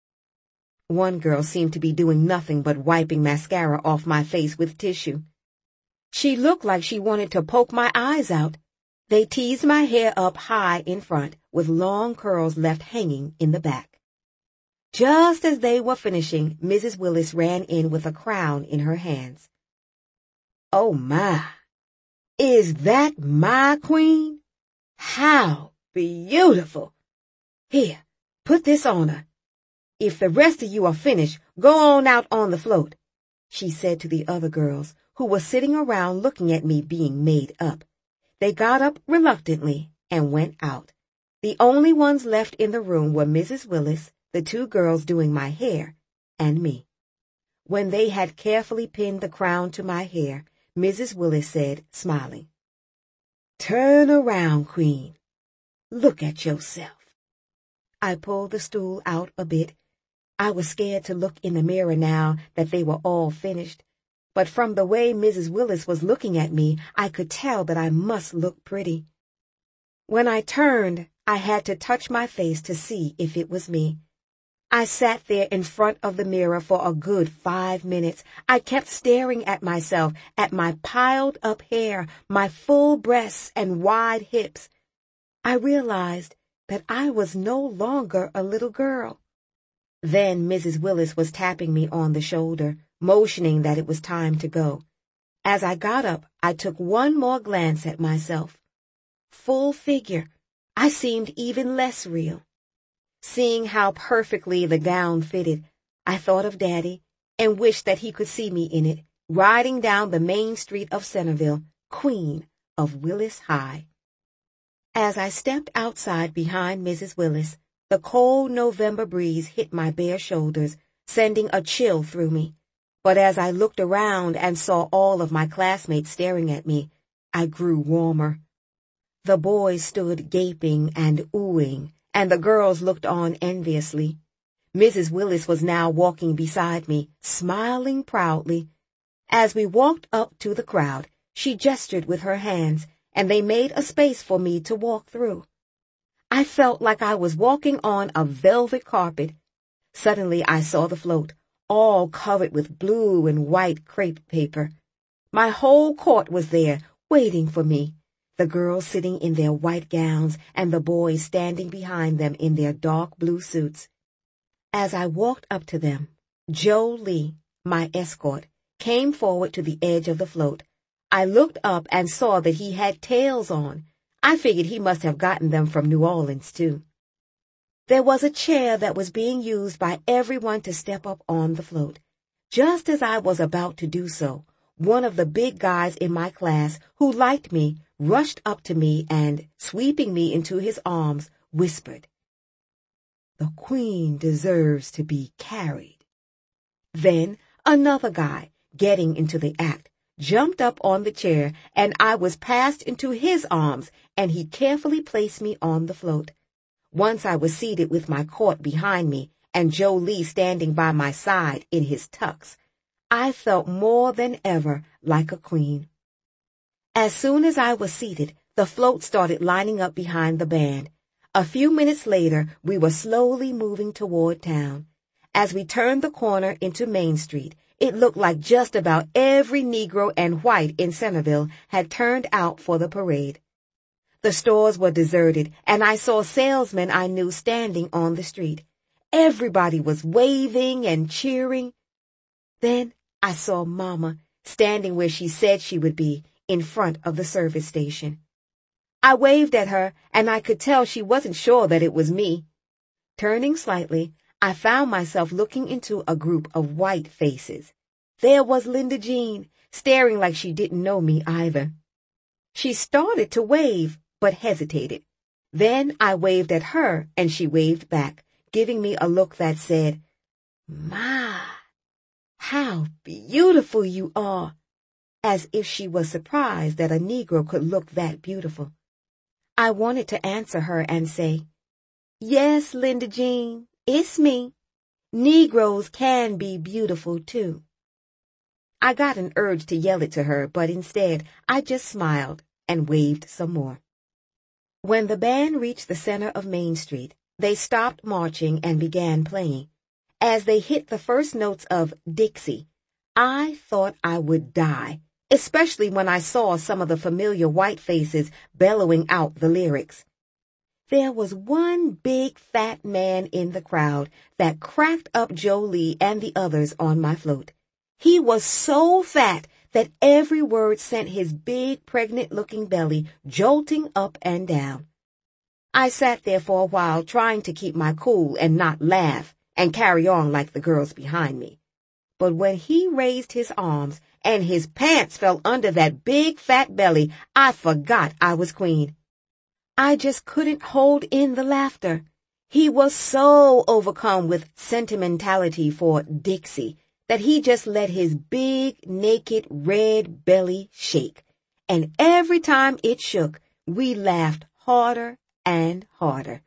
S1: One girl seemed to be doing nothing but wiping mascara off my face with tissue. She looked like she wanted to poke my eyes out. They teased my hair up high in front, with long curls left hanging in the back. Just as they were finishing, Missus Willis ran in with a crown in her hands. "Oh my, is that my queen? How beautiful! Here, put this on her. If the rest of you are finished, go on out on the float," she said to the other girls, who were sitting around looking at me being made up. They got up reluctantly and went out. The only ones left in the room were Missus Willis, the two girls doing my hair, and me. When they had carefully pinned the crown to my hair, Missus Willis said, smiling, "Turn around, Queen. Look at yourself." I pulled the stool out a bit. I was scared to look in the mirror now that they were all finished. But from the way Missus Willis was looking at me, I could tell that I must look pretty. When I turned, I had to touch my face to see if it was me. I sat there in front of the mirror for a good five minutes. I kept staring at myself, at my piled-up hair, my full breasts and wide hips. I realized that I was no longer a little girl. Then Missus Willis was tapping me on the shoulder, motioning that it was time to go. As I got up, I took one more glance at myself. Full figure, I seemed even less real. Seeing how perfectly the gown fitted, I thought of Daddy and wished that he could see me in it, riding down the main street of Centerville, queen of Willis High. As I stepped outside behind Missus Willis, the cold November breeze hit my bare shoulders, sending a chill through me. But as I looked around and saw all of my classmates staring at me, I grew warmer. The boys stood gaping and oohing, and the girls looked on enviously. Missus Willis was now walking beside me, smiling proudly. As we walked up to the crowd, she gestured with her hands, and they made a space for me to walk through. I felt like I was walking on a velvet carpet. Suddenly I saw the float, all covered with blue and white crepe paper. My whole court was there, waiting for me, the girls sitting in their white gowns and the boys standing behind them in their dark blue suits. As I walked up to them, Joe Lee, my escort, came forward to the edge of the float. I looked up and saw that he had tails on. I figured he must have gotten them from New Orleans, too. There was a chair that was being used by everyone to step up on the float. Just as I was about to do so, one of the big guys in my class, who liked me, rushed up to me and, sweeping me into his arms, whispered, "The Queen deserves to be carried." Then another guy, getting into the act, jumped up on the chair, and I was passed into his arms, and he carefully placed me on the float. Once I was seated with my court behind me, and Joe Lee standing by my side in his tux, I felt more than ever like a queen. As soon as I was seated, the float started lining up behind the band. A few minutes later, we were slowly moving toward town. As we turned the corner into Main Street, it looked like just about every Negro and white in Centerville had turned out for the parade. The stores were deserted, and I saw salesmen I knew standing on the street. Everybody was waving and cheering. Then I saw Mama standing where she said she would be, in front of the service station. I waved at her, and I could tell she wasn't sure that it was me. Turning slightly, I found myself looking into a group of white faces. There was Linda Jean, staring like she didn't know me either. She started to wave, but hesitated. Then I waved at her, and she waved back, giving me a look that said, "My, how beautiful you are," as if she was surprised that a Negro could look that beautiful. I wanted to answer her and say, "Yes, Linda Jean, it's me. Negroes can be beautiful, too." I got an urge to yell it to her, but instead I just smiled and waved some more. When the band reached the center of Main Street, they stopped marching and began playing. As they hit the first notes of Dixie, I thought I would die, especially when I saw some of the familiar white faces bellowing out the lyrics. There was one big fat man in the crowd that cracked up Joe Lee and the others on my float. He was so fat that every word sent his big pregnant-looking belly jolting up and down. I sat there for a while trying to keep my cool and not laugh and carry on like the girls behind me. But when he raised his arms and his pants fell under that big fat belly, I forgot I was queen. I just couldn't hold in the laughter. He was so overcome with sentimentality for Dixie that he just let his big, naked, red belly shake. And every time it shook, we laughed harder and harder.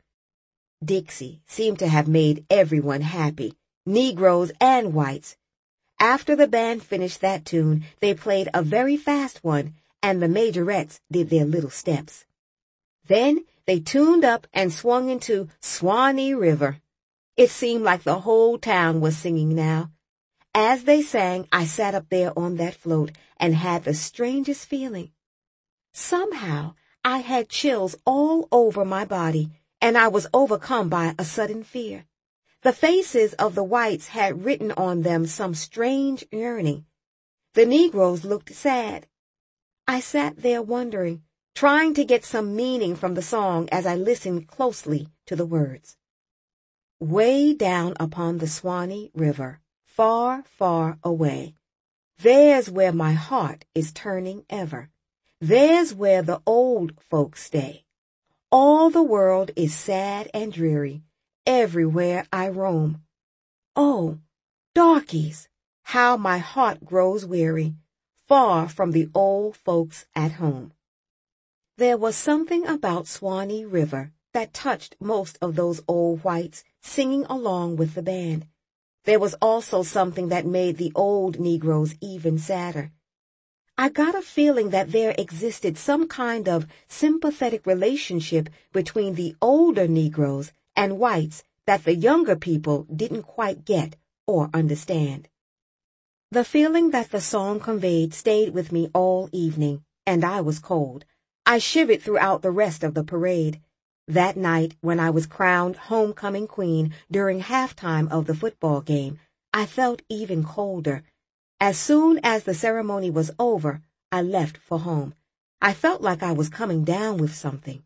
S1: Dixie seemed to have made everyone happy, Negroes and whites. After the band finished that tune, they played a very fast one, and the majorettes did their little steps. Then they tuned up and swung into Swanee River. It seemed like the whole town was singing now. As they sang, I sat up there on that float and had the strangest feeling. Somehow, I had chills all over my body, and I was overcome by a sudden fear. The faces of the whites had written on them some strange yearning. The Negroes looked sad. I sat there wondering, trying to get some meaning from the song as I listened closely to the words. Way down upon the Swanee River, far, far away, there's where my heart is turning ever. There's where the old folks stay. All the world is sad and dreary, everywhere I roam. Oh, darkies, how my heart grows weary, far from the old folks at home. There was something about Swanee River that touched most of those old whites singing along with the band. There was also something that made the old Negroes even sadder. I got a feeling that there existed some kind of sympathetic relationship between the older Negroes and whites that the younger people didn't quite get or understand. The feeling that the song conveyed stayed with me all evening, and I was cold. I shivered throughout the rest of the parade. That night, when I was crowned homecoming queen during halftime of the football game, I felt even colder. As soon as the ceremony was over, I left for home. I felt like I was coming down with something.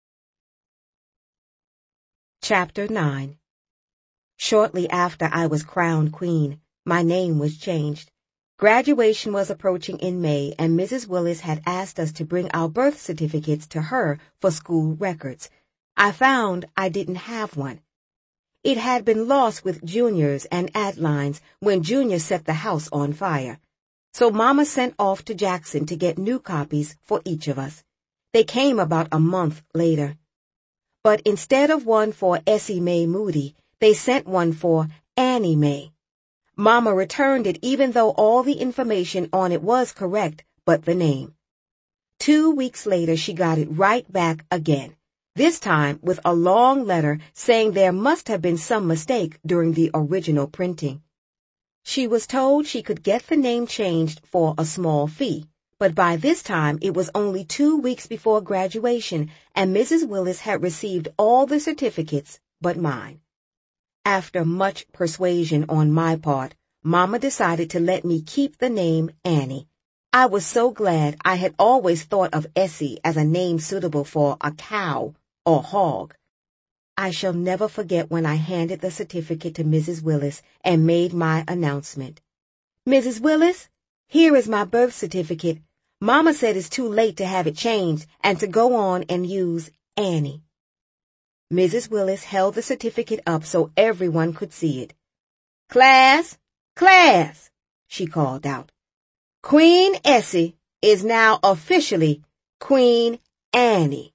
S1: Chapter nine. Shortly after I was crowned queen, my name was changed. Graduation was approaching in May, and Missus Willis had asked us to bring our birth certificates to her for school records. I found I didn't have one. It had been lost with Junior's and Adeline's when Junior set the house on fire. So Mama sent off to Jackson to get new copies for each of us. They came about a month later. But instead of one for Essie Mae Moody, they sent one for Annie Mae. Mama returned it even though all the information on it was correct, but the name. Two weeks later, she got it right back again. This time with a long letter saying there must have been some mistake during the original printing. She was told she could get the name changed for a small fee, but by this time it was only two weeks before graduation, and Missus Willis had received all the certificates but mine. After much persuasion on my part, Mama decided to let me keep the name Annie. I was so glad. I had always thought of Essie as a name suitable for a cow or hog. I shall never forget when I handed the certificate to Missus Willis and made my announcement. Missus Willis, here is my birth certificate. Mama said it's too late to have it changed and to go on and use Annie. Missus Willis held the certificate up so everyone could see it. Class, class, she called out. Queen Essie is now officially Queen Annie.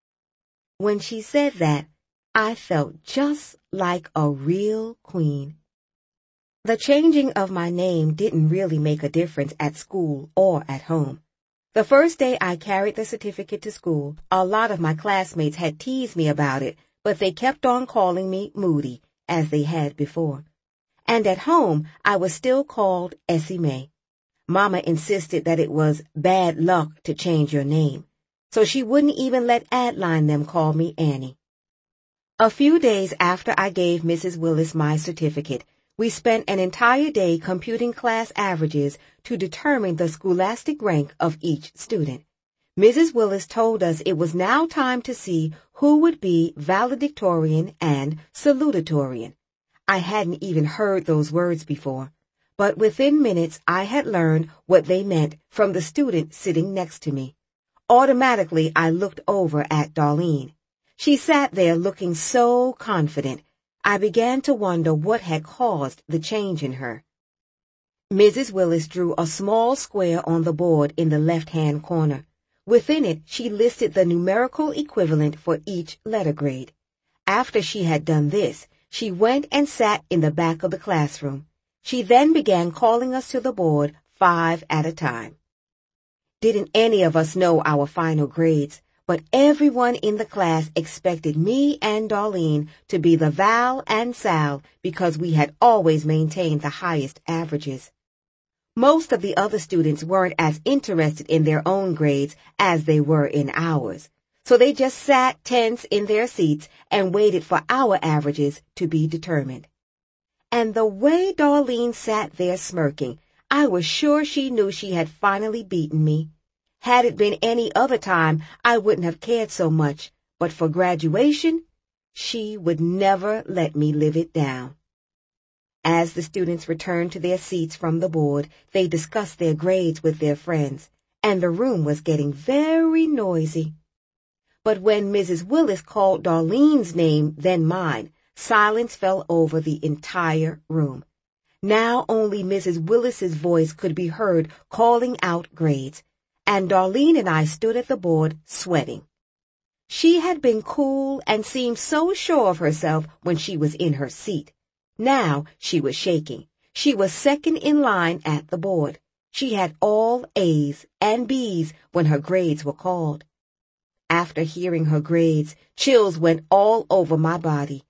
S1: When she said that, I felt just like a real queen. The changing of my name didn't really make a difference at school or at home. The first day I carried the certificate to school, a lot of my classmates had teased me about it, but they kept on calling me Moody, as they had before. And at home, I was still called Essie Mae. Mama insisted that it was bad luck to change your name, so she wouldn't even let Adeline them call me Annie. A few days after I gave Missus Willis my certificate, we spent an entire day computing class averages to determine the scholastic rank of each student. Missus Willis told us it was now time to see who would be valedictorian and salutatorian. I hadn't even heard those words before, but within minutes I had learned what they meant from the student sitting next to me. Automatically, I looked over at Darlene. She sat there looking so confident. I began to wonder what had caused the change in her. Missus Willis drew a small square on the board in the left-hand corner. Within it, she listed the numerical equivalent for each letter grade. After she had done this, she went and sat in the back of the classroom. She then began calling us to the board, five at a time. Didn't any of us know our final grades, but everyone in the class expected me and Darlene to be the Val and Sal because we had always maintained the highest averages. Most of the other students weren't as interested in their own grades as they were in ours, so they just sat tense in their seats and waited for our averages to be determined. And the way Darlene sat there smirking, I was sure she knew she had finally beaten me. Had it been any other time, I wouldn't have cared so much, but for graduation, she would never let me live it down. As the students returned to their seats from the board, they discussed their grades with their friends, and the room was getting very noisy. But when Missus Willis called Darlene's name, then mine, silence fell over the entire room. Now only Missus Willis's voice could be heard calling out grades, and Darlene and I stood at the board sweating. She had been cool and seemed so sure of herself when she was in her seat. Now she was shaking. She was second in line at the board. She had all A's and B's when her grades were called. After hearing her grades, chills went all over my body.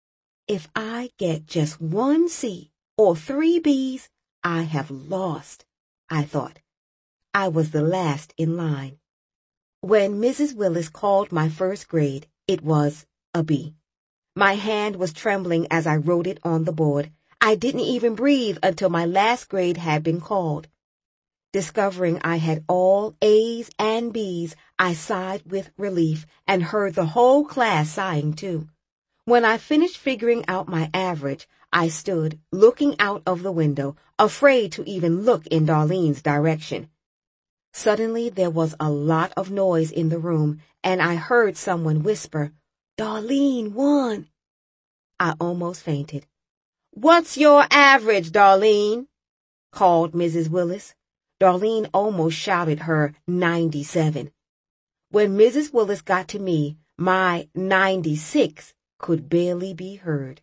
S1: If I get just one C or three B's, I have lost, I thought. I was the last in line. When Missus Willis called my first grade, it was a B. My hand was trembling as I wrote it on the board. I didn't even breathe until my last grade had been called. Discovering I had all A's and B's, I sighed with relief and heard the whole class sighing too. When I finished figuring out my average, I stood, looking out of the window, afraid to even look in Darlene's direction. Suddenly there was a lot of noise in the room, and I heard someone whisper, "Darlene won." I almost fainted. "What's your average, Darlene?" called Missus Willis. Darlene almost shouted her ninety-seven. When Missus Willis got to me, my ninety-six could barely be heard.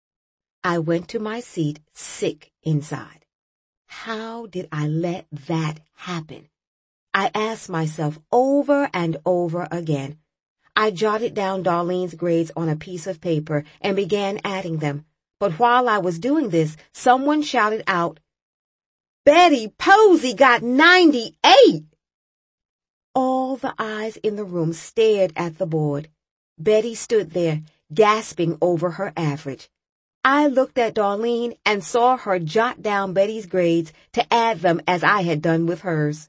S1: I went to my seat sick inside. How did I let that happen? I asked myself over and over again. I jotted down Darlene's grades on a piece of paper and began adding them. But while I was doing this, someone shouted out, "Betty Posey got ninety-eight!" All the eyes in the room stared at the board. Betty stood there, gasping over her average. I looked at Darlene and saw her jot down Betty's grades to add them as I had done with hers.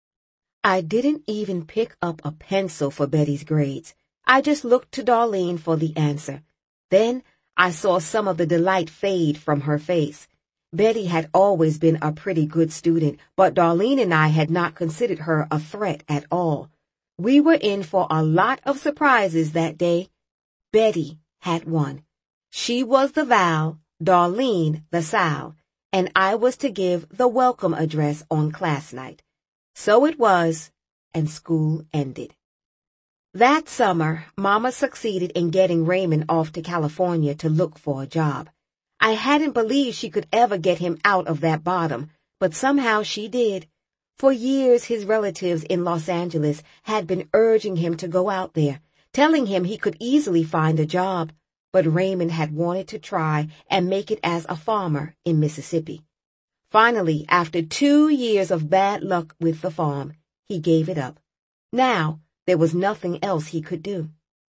S1: I didn't even pick up a pencil for Betty's grades. I just looked to Darlene for the answer. Then I saw some of the delight fade from her face. Betty had always been a pretty good student, but Darlene and I had not considered her a threat at all. We were in for a lot of surprises that day. Betty had won. She was the Val, Darlene the Sal, and I was to give the welcome address on class night. So it was, and school ended. That summer, Mama succeeded in getting Raymond off to California to look for a job. I hadn't believed she could ever get him out of that bottom, but somehow she did. For years, his relatives in Los Angeles had been urging him to go out there, telling him he could easily find a job, but Raymond had wanted to try and make it as a farmer in Mississippi. Finally, after two years of bad luck with the farm, he gave it up. Now, there was nothing else he could do.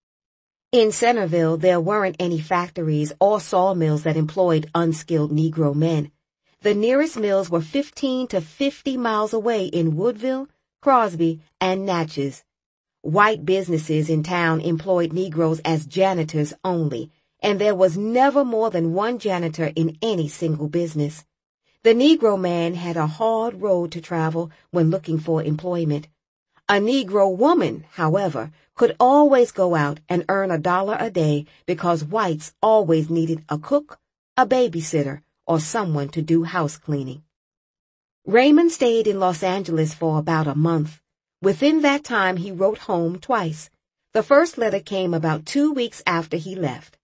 S1: In Centerville, there weren't any factories or sawmills that employed unskilled Negro men. The nearest mills were fifteen to fifty miles away in Woodville, Crosby, and Natchez. White businesses in town employed Negroes as janitors only, and there was never more than one janitor in any single business. The Negro man had a hard road to travel when looking for employment. A Negro woman, however, could always go out and earn a dollar a day because whites always needed a cook, a babysitter, or someone to do house cleaning. Raymond stayed in Los Angeles for about a month. Within that time, he wrote home twice. The first letter came about two weeks after he left.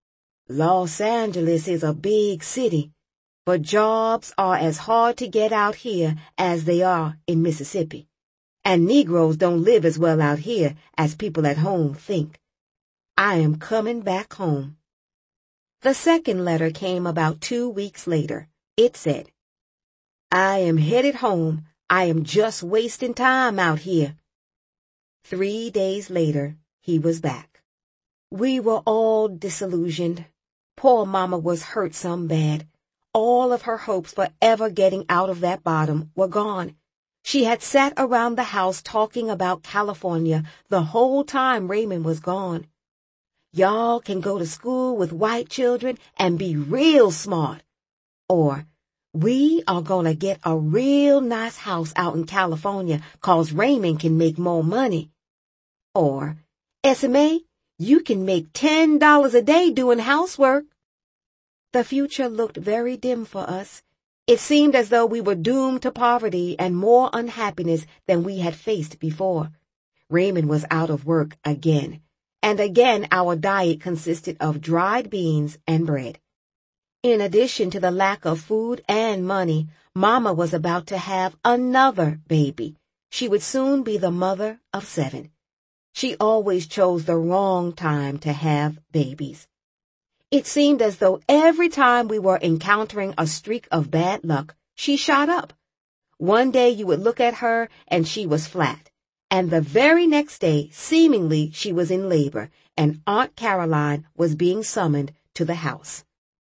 S1: Los Angeles is a big city, but jobs are as hard to get out here as they are in Mississippi. And Negroes don't live as well out here as people at home think. I am coming back home. The second letter came about two weeks later. It said, I am headed home. I am just wasting time out here. Three days later, he was back. We were all disillusioned. Poor Mama was hurt some bad. All of her hopes for ever getting out of that bottom were gone. She had sat around the house talking about California the whole time Raymond was gone. Y'all can go to school with white children and be real smart. Or, we are gonna get a real nice house out in California 'cause Raymond can make more money. Or, S M A, you can make ten dollars a day doing housework. The future looked very dim for us. It seemed as though we were doomed to poverty and more unhappiness than we had faced before. Raymond was out of work again, and again our diet consisted of dried beans and bread. In addition to the lack of food and money, Mama was about to have another baby. She would soon be the mother of seven. She always chose the wrong time to have babies. It seemed as though every time we were encountering a streak of bad luck, she shot up. One day you would look at her and she was flat, and the very next day, seemingly, she was in labor, and Aunt Caroline was being summoned to the house.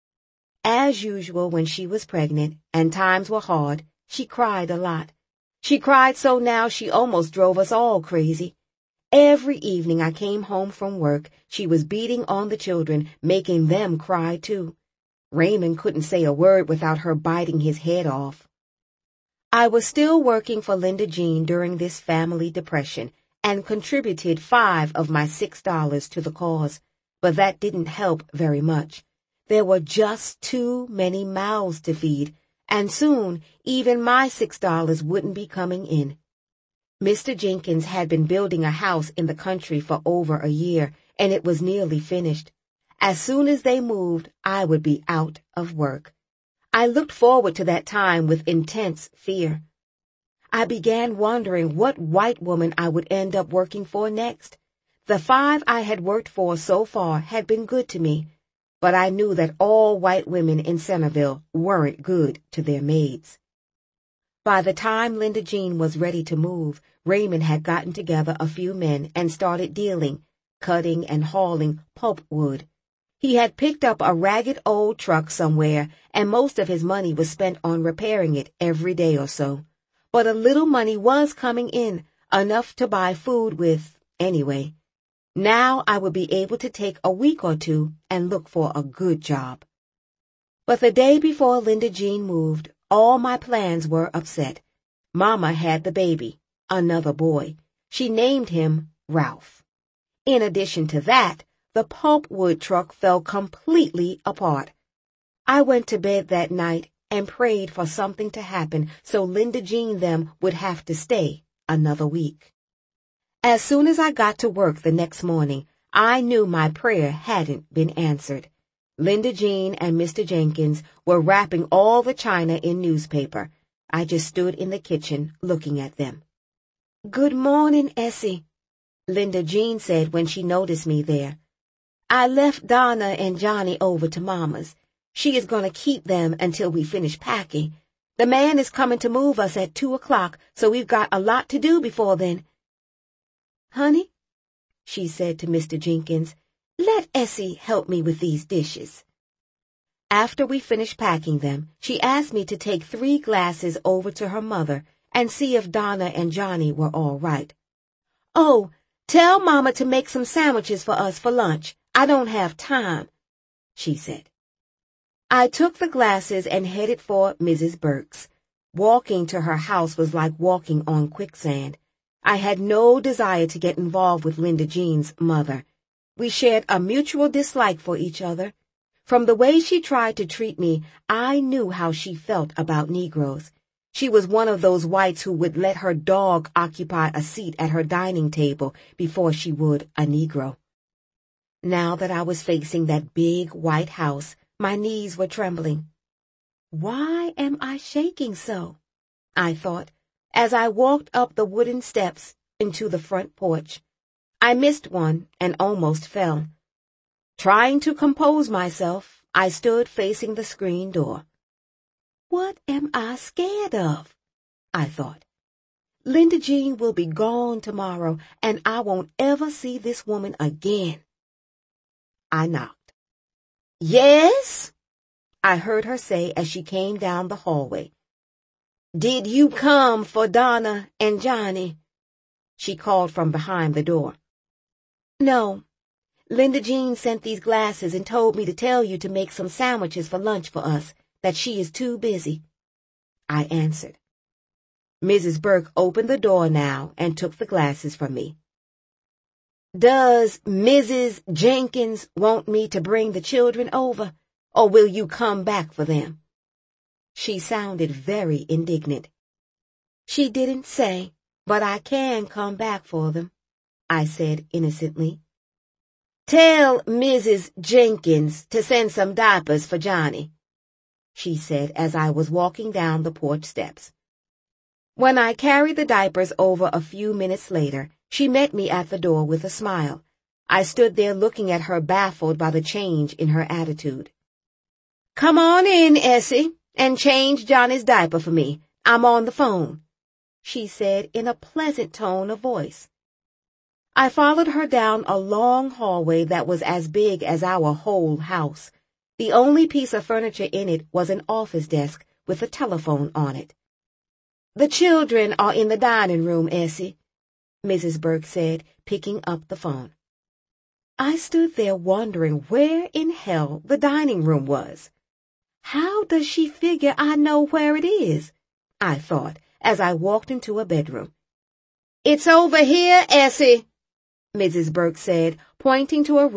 S1: As usual when she was pregnant and times were hard, she cried a lot. She cried so now she almost drove us all crazy. Every evening I came home from work, she was beating on the children, making them cry too. Raymond couldn't say a word without her biting his head off. I was still working for Linda Jean during this family depression and contributed five of my six dollars to the cause, but that didn't help very much. There were just too many mouths to feed, and soon even my six dollars wouldn't be coming in. Mister Jenkins had been building a house in the country for over a year, and it was nearly finished. As soon as they moved, I would be out of work. I looked forward to that time with intense fear. I began wondering what white woman I would end up working for next. The five I had worked for so far had been good to me, but I knew that all white women in Centerville weren't good to their maids. By the time Linda Jean was ready to move, Raymond had gotten together a few men and started dealing, cutting and hauling pulpwood. He had picked up a ragged old truck somewhere, and most of his money was spent on repairing it every day or so. But a little money was coming in, enough to buy food with, anyway. Now I would be able to take a week or two and look for a good job. But the day before Linda Jean moved, all my plans were upset. Mama had the baby, another boy. She named him Ralph. In addition to that, the pulpwood truck fell completely apart. I went to bed that night and prayed for something to happen so Linda Jean them would have to stay another week. As soon as I got to work the next morning, I knew my prayer hadn't been answered. Linda Jean and Mister Jenkins were wrapping all the china in newspaper. I just stood in the kitchen looking at them. "Good morning, Essie," Linda Jean said when she noticed me there. "I left Donna and Johnny over to Mama's. She is going to keep them until we finish packing. The man is coming to move us at two o'clock, so we've got a lot to do before then." "Honey," she said to Mister Jenkins, "let Essie help me with these dishes." After we finished packing them, she asked me to take three glasses over to her mother and see if Donna and Johnny were all right. "Oh, tell Mama to make some sandwiches for us for lunch. I don't have time," she said. I took the glasses and headed for Missus Burke's. Walking to her house was like walking on quicksand. I had no desire to get involved with Linda Jean's mother. We shared a mutual dislike for each other. From the way she tried to treat me, I knew how she felt about Negroes. She was one of those whites who would let her dog occupy a seat at her dining table before she would a Negro. Now that I was facing that big white house, my knees were trembling. "Why am I shaking so?" I thought, as I walked up the wooden steps into the front porch. I missed one and almost fell. Trying to compose myself, I stood facing the screen door. "What am I scared of?" I thought. Linda Jean will be gone tomorrow, and I won't ever see this woman again. I knocked. Yes? I heard her say as she came down the hallway. Did you come for Donna and Johnny? She called from behind the door. No. Linda Jean sent these glasses and told me to tell you to make some sandwiches for lunch for us, that she is too busy. I answered. Missus Burke opened the door now and took the glasses from me. Does Missus Jenkins want me to bring the children over, or will you come back for them? She sounded very indignant. She didn't say, but I can come back for them, I said innocently. Tell Missus Jenkins to send some diapers for Johnny, she said as I was walking down the porch steps. When I carried the diapers over a few minutes later, she met me at the door with a smile. I stood there looking at her, baffled by the change in her attitude. Come on in, Essie, and change Johnny's diaper for me. I'm on the phone, she said in a pleasant tone of voice. I followed her down a long hallway that was as big as our whole house. The only piece of furniture in it was an office desk with a telephone on it. The children are in the dining room, Essie, Missus Burke said, picking up the phone. I stood there wondering where in hell the dining room was. How does she figure I know where it is? I thought as I walked into a bedroom. It's over here, Essie, Missus Burke said, pointing to a room